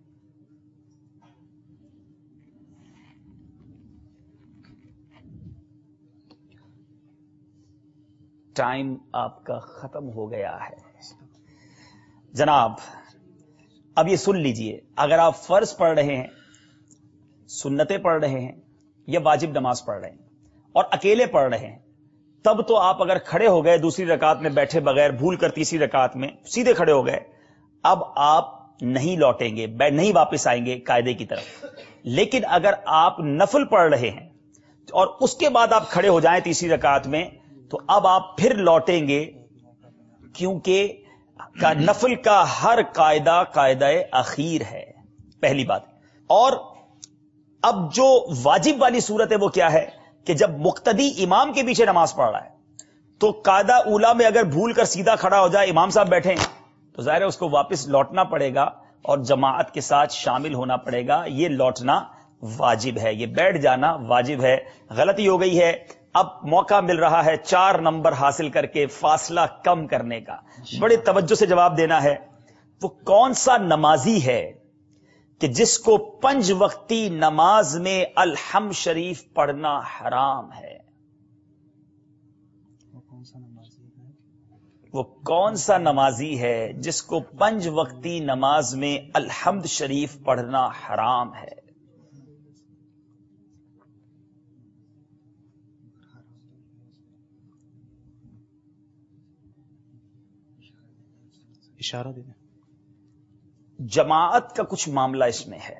टाइम आपका खत्म हो गया है जनाब। अब ये सुन लीजिए, अगर आप फर्ज पढ़ रहे हैं, सुन्नतें पढ़ रहे हैं या वाजिब नमाज पढ़ रहे हैं और अकेले पढ़ रहे हैं, तब तो आप अगर खड़े हो गए दूसरी रकात में बैठे बगैर, भूल कर तीसरी रकात में सीधे खड़े हो गए, अब आप नहीं लौटेंगे, नहीं वापस आएंगे कायदे की तरफ। लेकिन अगर आप नफल पढ़ रहे हैं और उसके बाद आप खड़े हो जाएं तीसरी रकात में, तो अब आप फिर लौटेंगे, क्योंकि नफल का हर कायदा कायदा अखीर है, पहली बात। और अब जो वाजिब वाली सूरत है वो क्या है कि जब मुक्तदी इमाम के पीछे नमाज पढ़ रहा है तो कायदा उला में अगर भूल कर सीधा खड़ा हो जाए, इमाम साहब बैठे हैं, तो जाहिर है उसको वापस लौटना पड़ेगा और जमाअत के साथ शामिल होना पड़ेगा। ये लौटना वाजिब है, ये बैठ जाना वाजिब है। गलती हो गई है, अब मौका मिल रहा है 4 नंबर हासिल करके फासला कम करने का। बड़े तवज्जो से जवाब देना है। वो कौन सा नमाजी है कि जिसको 5 वक्ती नमाज में अलहम्द शरीफ पढ़ना हराम है? वो कौन सा नमाजी है जिसको 5 वक्ती नमाज में अलहम्द शरीफ पढ़ना हराम है? इशारा दे दें। जमाअत का कुछ मामला इसमें है।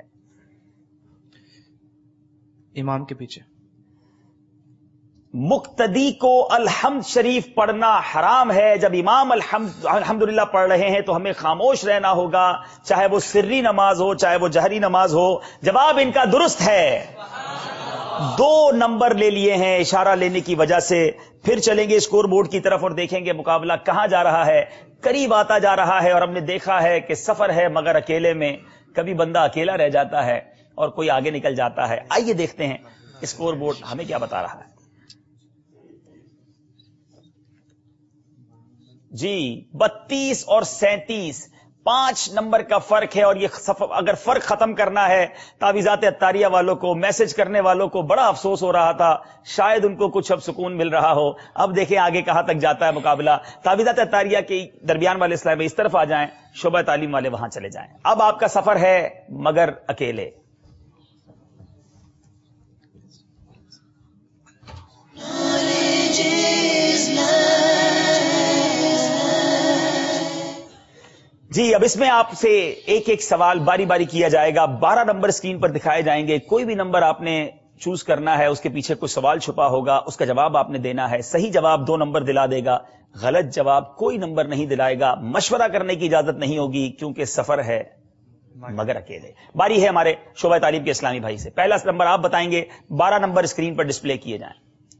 इमाम के पीछे मुक्तदी को अलहम्द शरीफ पढ़ना हराम है। जब इमाम अल्हम्दुलिल्लाह पढ़ रहे हैं तो हमें खामोश रहना होगा, चाहे वो सिर्री नमाज हो चाहे वो जहरी नमाज हो। जवाब इनका दुरुस्त है। 2 नंबर ले लिए हैं इशारा लेने की वजह से। फिर चलेंगे स्कोर बोर्ड की तरफ और देखेंगे मुकाबला कहां जा रहा है। करीब आता जा रहा है और हमने देखा है कि सफर है मगर अकेले में, कभी बंदा अकेला रह जाता है और कोई आगे निकल जाता है। आइए देखते हैं स्कोर बोर्ड हमें क्या बता रहा है। जी 32 और 37, 5 नंबर का फर्क है। और ये अगर फर्क खत्म करना है, तावीज़ात अत्तारिया वालों को, मैसेज करने वालों को बड़ा अफसोस हो रहा था, शायद उनको कुछ अब सुकून मिल रहा हो। अब देखें आगे कहां तक जाता है मुकाबला। तावीज़ात अत्तारिया के दरमियान वाले इस्लाम में इस तरफ आ जाएं, शोबा तालीम वाले वहां चले जाएं। अब आपका सफर है मगर अकेले। जी अब इसमें आपसे एक एक सवाल बारी बारी किया जाएगा। 12 नंबर स्क्रीन पर दिखाए जाएंगे। कोई भी नंबर आपने चूज करना है, उसके पीछे कुछ सवाल छुपा होगा, उसका जवाब आपने देना है। सही जवाब 2 नंबर दिला देगा, गलत जवाब कोई नंबर नहीं दिलाएगा। मशवरा करने की इजाजत नहीं होगी क्योंकि सफर है मगर अकेले। बारी है हमारे शोबा तालीम के इस्लामी भाई से। पहला नंबर आप बताएंगे, 12 नंबर स्क्रीन पर डिस्प्ले किए जाएं।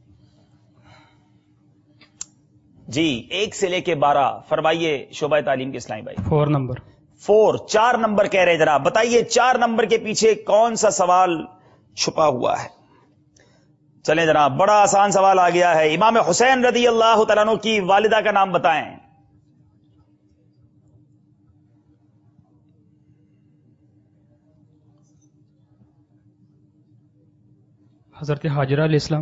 जी 1 से लेके 12 फरमाइए शोबा तालीम के इस्लामी भाई। 4 नंबर। 4 नंबर कह रहे हैं जनाब। बताइए 4 नंबर के पीछे कौन सा सवाल छुपा हुआ है? चलें जनाब, बड़ा आसान सवाल आ गया है। इमाम हुसैन रदी अल्लाह तआला अन्हु की वालिदा का नाम बताएं। हजरत हाजरा अलैहिस्सलाम।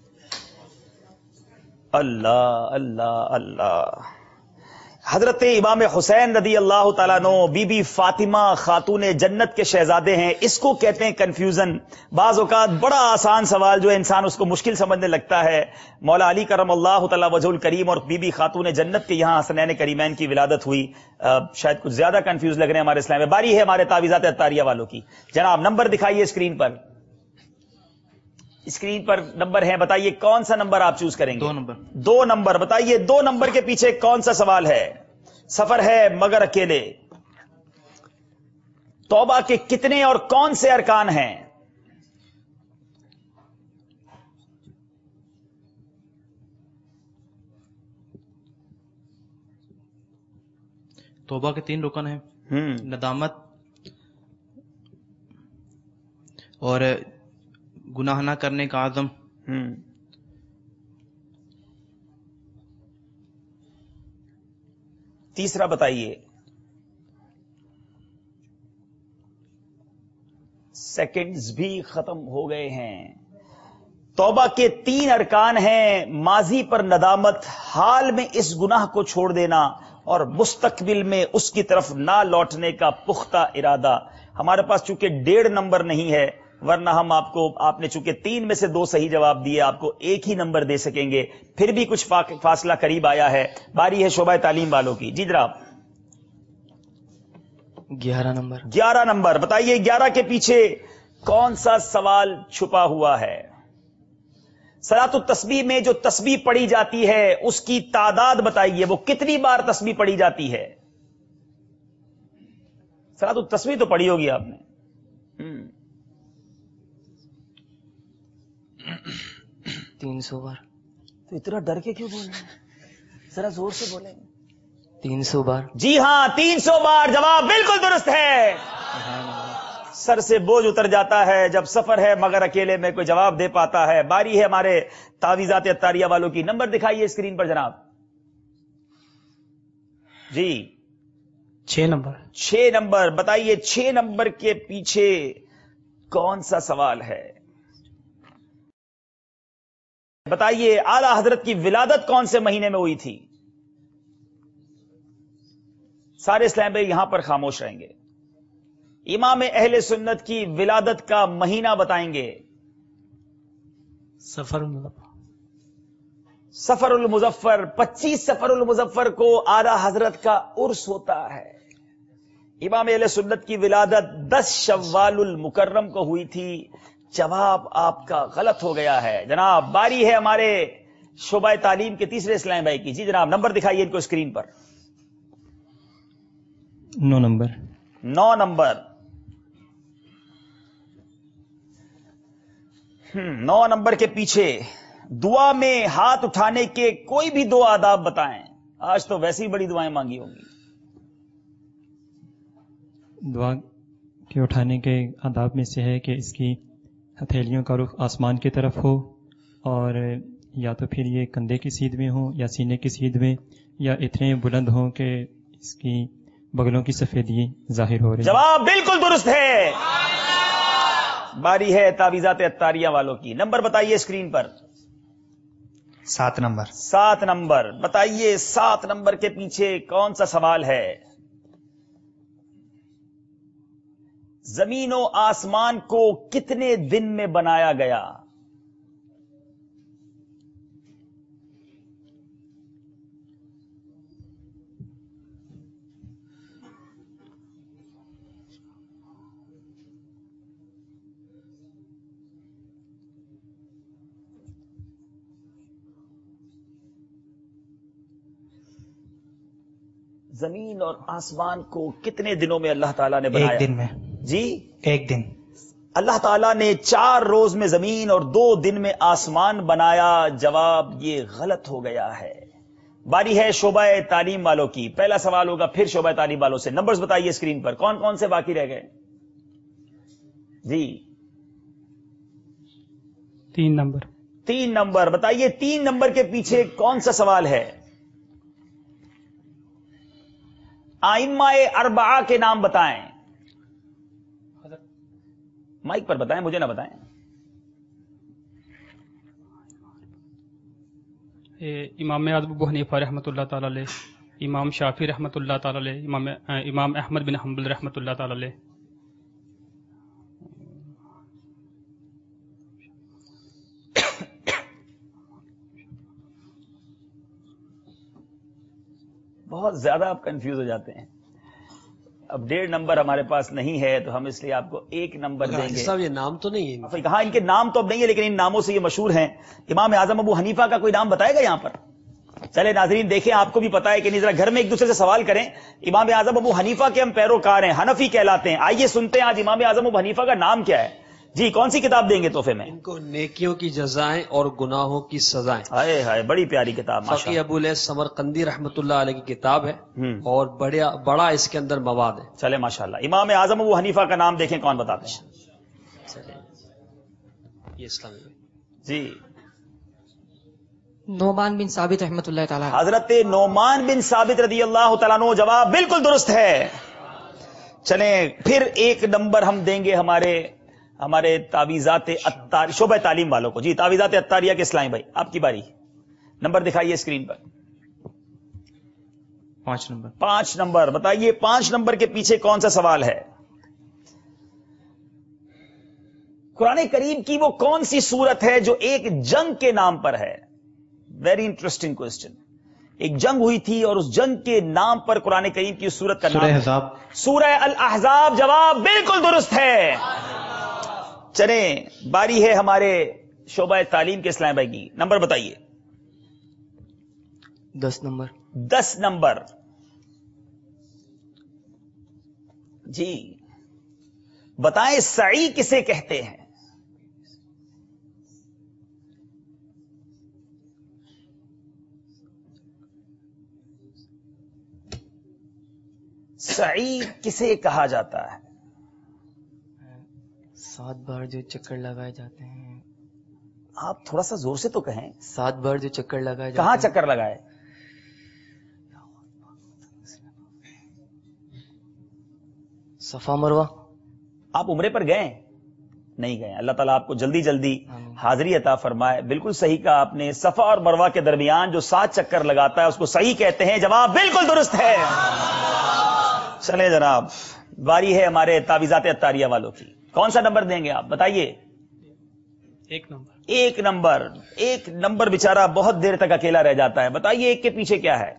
अल्लाह अल्लाह अल्लाह। हजरत इमाम हुसैन रदी अल्लाह तआला अन्हु बीबी फातिमा खातून जन्नत के शहजादे हैं। इसको कहते हैं कंफ्यूजन। बाज औकात बड़ा आसान सवाल जो है इंसान उसको मुश्किल समझने लगता है। मौला अली करमल्लाहु तआला वजहुल करीम और बीबी खातून जन्नत के यहां हसनैन करीमैन की विलादत हुई। शायद कुछ ज्यादा कंफ्यूज लग रहे हैं हमारे इस्लाम में। बारी है हमारे तावीज़ात अत्तारिया वालों की। जनाब नंबर दिखाइए स्क्रीन पर। स्क्रीन पर नंबर है, बताइए कौन सा नंबर आप चूज करेंगे? 2 नंबर। 2 नंबर बताइए, 2 नंबर के पीछे कौन सा सवाल है? सफर है मगर अकेले। तौबा के कितने और कौन से अरकान हैं? तौबा के 3 रुकन हैं, नदामत और गुनाह ना करने का आज़म। तीसरा बताइए। सेकंड्स भी खत्म हो गए हैं। तौबा के 3 अरकान हैं, माजी पर नदामत, हाल में इस गुनाह को छोड़ देना और मुस्तकबिल में उसकी तरफ ना लौटने का पुख्ता इरादा। हमारे पास चूंकि 1.5 नंबर नहीं है, वरना हम आपने चूंकि 3 में से 2 सही जवाब दिए, आपको 1 ही नंबर दे सकेंगे। फिर भी कुछ फासला करीब आया है। बारी है शोबा तालीम वालों की। जी जनाब 11 नंबर। 11 नंबर बताइए, 11 के पीछे कौन सा सवाल छुपा हुआ है? सलातुत तस्बीह में जो तस्बीह पढ़ी जाती है उसकी तादाद बताइए, वो कितनी बार तस्बीह पढ़ी जाती है? सलातुत तस्बीह तो पढ़ी होगी आपने। 300 बार। तो इतना डर के क्यों बोल रहे हैं? जरा जोर से बोले। 300 बार। जी हां 300 बार, जवाब बिल्कुल दुरुस्त है। सर से बोझ उतर जाता है जब सफर है मगर अकेले में कोई जवाब दे पाता है। बारी है हमारे तावीज़ात अत्तारिया वालों की। नंबर दिखाइए स्क्रीन पर जनाब। जी 6 नंबर। 6 नंबर बताइए, 6 नंबर के पीछे कौन सा सवाल है? बताइए आला हजरत की विलादत कौन से महीने में हुई थी? सारे इस्लाम भाई यहां पर खामोश रहेंगे। इमाम अहले सुन्नत की विलादत का महीना बताएंगे। सफरुल मुजफ्फर। 25 सफरुल मुजफ्फर को आला हजरत का उर्स होता है। इमाम अहले सुन्नत की विलादत 10 शव्वालुल मुकर्रम को हुई थी। जवाब आपका गलत हो गया है। जनाब बारी है हमारे शोबा तालीम के तीसरे इस्लाम भाई की। जी जनाब नंबर दिखाइए इनको स्क्रीन पर। 9 नंबर। 9 नंबर। 9 नंबर के पीछे दुआ में हाथ उठाने के कोई भी 2 आदाब बताएं। आज तो वैसी बड़ी दुआएं मांगी होंगी। दुआ के उठाने के आदाब में से है कि इसकी हथेलियों का रुख आसमान की तरफ हो, और या तो फिर ये कंधे की सीध में हो या सीने की सीध में, या इतने बुलंद हो कि इसकी बगलों की सफेदी जाहिर हो रही। जवाब बिल्कुल दुरुस्त है। बारी है तावीज़ात अत्तारिया वालों की। नंबर बताइए स्क्रीन पर। 7 नंबर। 7 नंबर बताइए, 7 नंबर के पीछे कौन सा सवाल है? जमीन और आसमान को कितने दिन में बनाया गया? जमीन और आसमान को कितने दिनों में अल्लाह ताला ने बनाया? 1 दिन में। जी 1 दिन। अल्लाह ताला ने 4 रोज में जमीन और 2 दिन में आसमान बनाया। जवाब ये गलत हो गया है। बारी है शोबा तालीम वालों की। पहला सवाल होगा फिर शोबा तालीम वालों से। नंबर्स बताइए स्क्रीन पर, कौन कौन से बाकी रह गए? जी 3 नंबर। 3 नंबर। बताइए 3 नंबर के पीछे कौन सा सवाल है? आइम्माए अरबा के नाम बताएं। माइक पर बताएं, मुझे ना बताएं। इमाम आज़म अबू हनीफा रहमतुल्लाह ताला अलैह, इमाम शाफी रहमतुल्लाह ताला अलैह, इमाम अहमद बिन हम्बल रहमतुल्लाह ताला अलैह। बहुत ज्यादा आप कंफ्यूज हो जाते हैं। अब 1.5 नंबर हमारे पास नहीं है, तो हम इसलिए आपको 1 नंबर देंगे। साहब ये नाम तो नहीं है? कहा इनके नाम तो अब नहीं है, लेकिन इन नामों से ये मशहूर हैं। इमाम आजम अबू हनीफा का कोई नाम बताएगा यहां पर? चले नाजरीन देखें, आपको भी पता है कि नहीं, जरा घर में एक दूसरे से सवाल करें। इमाम आजम अबू हनीफा के हम पैरोकार हैं, हनफी कहलाते हैं। आइए सुनते हैं आज इमाम आजम अबू हनीफा का नाम क्या है। जी, कौन सी किताब देंगे तोहफे में? इनको नेकियों की जजाएं और गुनाहों की सजाएं। हाय हाय, बड़ी प्यारी किताब। फकी अबुल समरकंदी रहमतुल्लाह अलैह की किताब है और बड़ा इसके अंदर मवाद है। चले माशाल्लाह। इमाम आजम अबू हनीफा का नाम देखें कौन बताते हैं। ये इस्लामी जी, नोमान बिन साबित रहमतुल्लाह ताला। हजरत नोमान बिन साबित रदी अल्लाह तआला अन्हु। जवाब बिल्कुल दुरुस्त है। चले फिर 1 नंबर हम देंगे हमारे तावीज़ात अत्तारी शोबा तालीम वालों को। जी, तावीज़ात अत्तारिया के इस्लामी भाई, आपकी बारी। नंबर दिखाइए स्क्रीन पर। 5 नंबर। 5 नंबर। बताइए 5 नंबर के पीछे कौन सा सवाल है? कुरान करीम की वो कौन सी सूरत है जो एक जंग के नाम पर है? Very interesting question. एक जंग हुई थी और उस जंग के नाम पर कुरान करीम की सूरत का नाम है सूरह अल अहज़ाब। जवाब बिल्कुल दुरुस्त है। चले बारी है हमारे शोबा तालीम के इस्लाम भाई की। नंबर बताइए। 10 नंबर। 10 नंबर। जी, बताएं सई किसे कहते हैं? सई किसे कहा जाता है? 7 बार जो चक्कर लगाए जाते हैं। आप थोड़ा सा जोर से तो कहें। 7 बार जो चक्कर लगाए जाते हैं। कहां चक्कर लगाए? सफा मरवा। आप उम्रे पर गए? नहीं गए। अल्लाह ताला आपको जल्दी जल्दी हाजिरी अता फरमाए। बिल्कुल सही कहा आपने। सफा और मरवा के दरमियान जो 7 चक्कर लगाता है उसको सही कहते हैं। जवाब बिल्कुल दुरुस्त है। चले जनाब, बारी है हमारे तावीज़ात अत्तारिया वालों की। कौन सा नंबर देंगे आप? बताइए। 1 नंबर। 1 नंबर। 1 नंबर बेचारा बहुत देर तक अकेला रह जाता है। बताइए 1 के पीछे क्या है?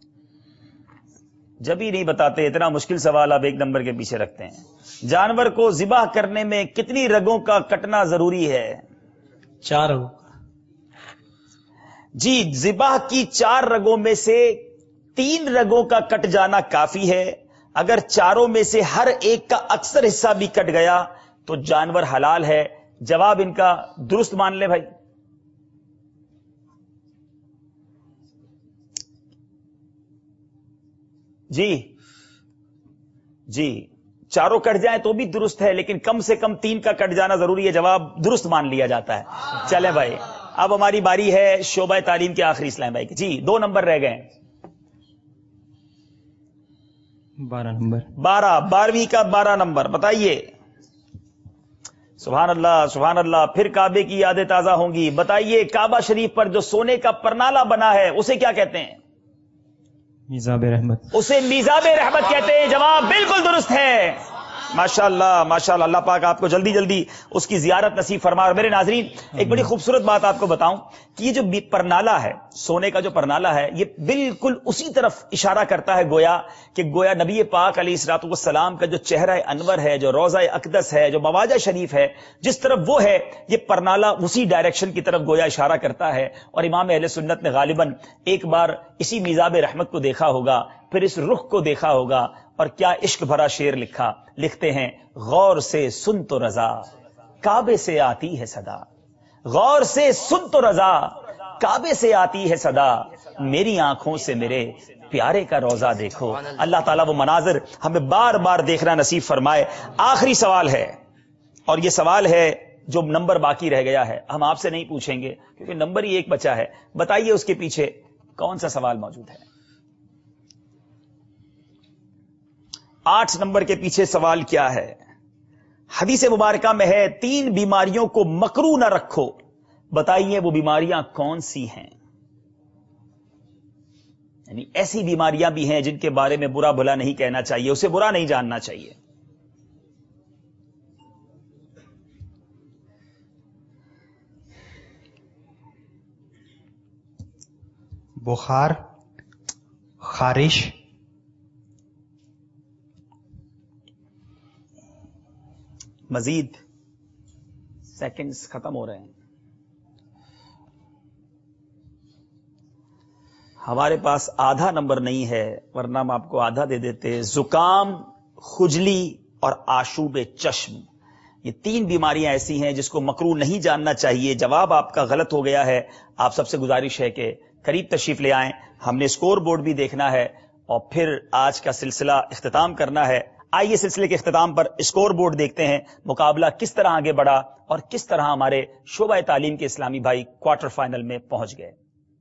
जब ही नहीं बताते, इतना मुश्किल सवाल आप 1 नंबर के पीछे रखते हैं। जानवर को ज़िबाह करने में कितनी रगों का कटना जरूरी है? 4 रगों। जी, ज़िबाह की 4 रगों में से 3 रगों का कट जाना काफी है। अगर चारों में से हर एक का अक्सर हिस्सा भी कट गया तो जानवर हलाल है। जवाब इनका दुरुस्त मान ले भाई। जी जी, चारों कट जाए तो भी दुरुस्त है, लेकिन कम से कम 3 का कट जाना जरूरी है। जवाब दुरुस्त मान लिया जाता है। चले भाई, अब हमारी बारी है शोबा तालीम के आखिरी इस्लाम भाई की। जी, 2 नंबर रह गए। 12 नंबर। 12वीं का 12 नंबर। बताइए। सुभान अल्लाह, सुभान अल्लाह। फिर काबे की यादें ताजा होंगी। बताइए, काबा शरीफ पर जो सोने का परनाला बना है उसे क्या कहते हैं? मीज़ाब रहमत। उसे मीज़ाब रहमत कहते हैं। जवाब बिल्कुल दुरुस्त है। माशाअल्लाह, माशाअल्लाह। अल्लाह पाक आपको जल्दी जल्दी उसकी जियारत नसीब फरमाए। और मेरे नाजरीन, एक बड़ी खूबसूरत बात आपको बताऊं कि ये जो परनाला है, सोने का जो परनाला है, ये बिल्कुल उसी तरफ इशारा करता है गोया नबी पाक अलैहिस्सलातु वस्सलाम का जो चेहरा अनवर है, जो रोज़ा अक़दस है, जो मवाजा शरीफ है, जिस तरफ वो है, ये परनाला उसी डायरेक्शन की तरफ गोया इशारा करता है। और इमाम अहले सुन्नत ने गालिबन एक बार इसी मीज़ाब रहमत को देखा होगा, फिर इस रुख को देखा होगा, और क्या इश्क भरा शेर लिखते हैं, गौर से सुन तो रजा काबे से आती है सदा। गौर से सुन तो रजा काबे से आती है सदा। मेरी आंखों से मेरे प्यारे का रोजा देखो। अल्लाह ताला वो मनाजिर हमें बार बार देखना नसीब फरमाए। आखिरी सवाल है, और ये सवाल है جو نمبر باقی رہ گیا ہے ہم آپ سے نہیں پوچھیں گے کیونکہ نمبر ہی ایک بچا ہے. بتائیے اس کے پیچھے کون سا سوال موجود ہے؟ 8 نمبر کے پیچھے سوال کیا ہے؟ حدیث مبارکہ میں ہے 3 بیماریوں کو مکروہ نہ رکھو. بتائیے وہ بیماریاں کون سی ہیں؟ یعنی ایسی بیماریاں بھی ہیں جن کے بارے میں برا بھلا نہیں کہنا چاہیے، اسے برا نہیں جاننا چاہیے. بخار، خارش، مزید سیکنڈز ختم ہو رہے ہیں. ہمارے پاس آدھا نمبر نہیں ہے ورنہ ہم آپ کو آدھا دے دیتے. زکام، خجلی اور آشوب چشم، یہ 3 بیماریاں ایسی ہیں جس کو مکروہ نہیں جاننا چاہیے. جواب آپ کا غلط ہو گیا ہے. آپ سب سے گزارش ہے کہ قریب تشریف لے آئیں. ہم نے اسکور بورڈ بھی دیکھنا ہے اور پھر آج کا سلسلہ اختتام کرنا ہے. آئیے سلسلے کے اختتام پر اسکور بورڈ دیکھتے ہیں. مقابلہ کس طرح آگے بڑھا اور کس طرح ہمارے شعبہ تعلیم کے اسلامی بھائی کوارٹر فائنل میں پہنچ گئے.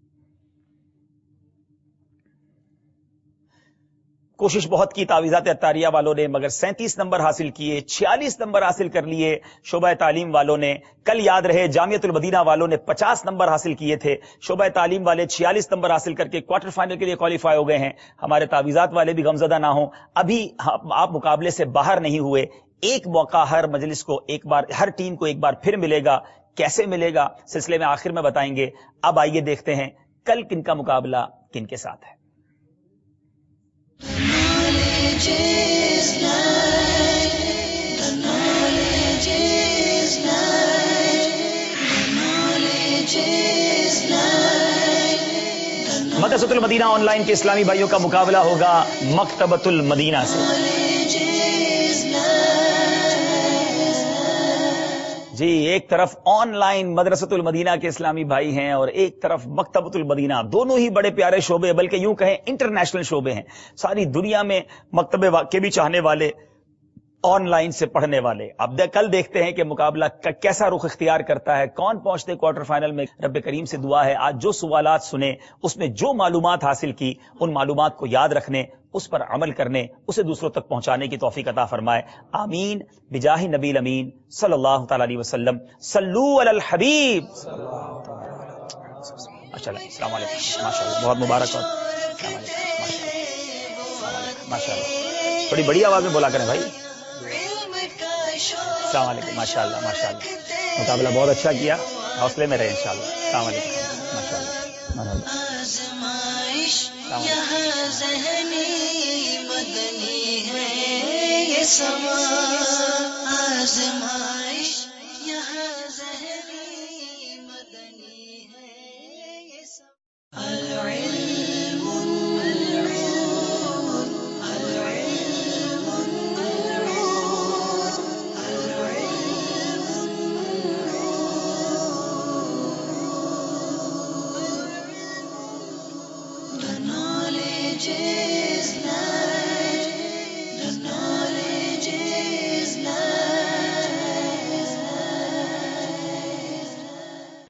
کوشش بہت کی تعویذات عطاریہ والوں نے، مگر 37 نمبر حاصل کیے، 46 نمبر حاصل کر لیے شعبہ تعلیم والوں نے. کل یاد رہے جامعۃ المدینہ والوں نے 50 نمبر حاصل کیے تھے. شعبہ تعلیم والے 46 نمبر حاصل کر کے کوارٹر فائنل کے لیے کوالیفائی ہو گئے ہیں. ہمارے تعویذات والے بھی غمزدہ نہ ہوں، ابھی آپ مقابلے سے باہر نہیں ہوئے. ایک موقع ہر مجلس کو ایک بار، ہر ٹیم کو ایک بار پھر ملے گا. کیسے ملے گا سلسلے میں آخر میں بتائیں گے. اب آئیے دیکھتے ہیں کل کن کا مقابلہ کن کے ساتھ ہے. مدرسۃ المدینہ آن لائن کے اسلامی بھائیوں کا مقابلہ ہوگا مکتبۃ المدینہ سے. جی ایک طرف آن لائن مدرسۃ المدینہ کے اسلامی بھائی ہیں اور ایک طرف مکتبۃ المدینہ. دونوں ہی بڑے پیارے شعبے، بلکہ یوں کہیں انٹرنیشنل شعبے ہیں. ساری دنیا میں مکتبے کے بھی چاہنے والے، آن لائن سے پڑھنے والے. اب کل دیکھتے ہیں کہ مقابلہ کیسا رخ اختیار کرتا ہے، کون پہنچتے کوارٹر فائنل میں. رب کریم سے دعا ہے آج جو سوالات سنے اس میں جو معلومات حاصل کی ان معلومات کو یاد رکھنے، اس پر عمل کرنے، اسے دوسروں تک پہنچانے کی توفیق عطا فرمائے. آمین بجاہ نبی الامین صلی اللہ تعالی علیہ وسلم. صلو علی الحبیب. ماشاءاللہ. السلام علیکم. ماشاءاللہ بہت مبارک ہو. ماشاءاللہ تھوڑی بڑی آواز میں بولا کریں بھائی. السلام علیکم. ماشاءاللہ ماشاءاللہ مقابلہ بہت اچھا کیا. حوصلے میں رہے انشاءاللہ. السلام علیکم. ماشاءاللہ. knowledge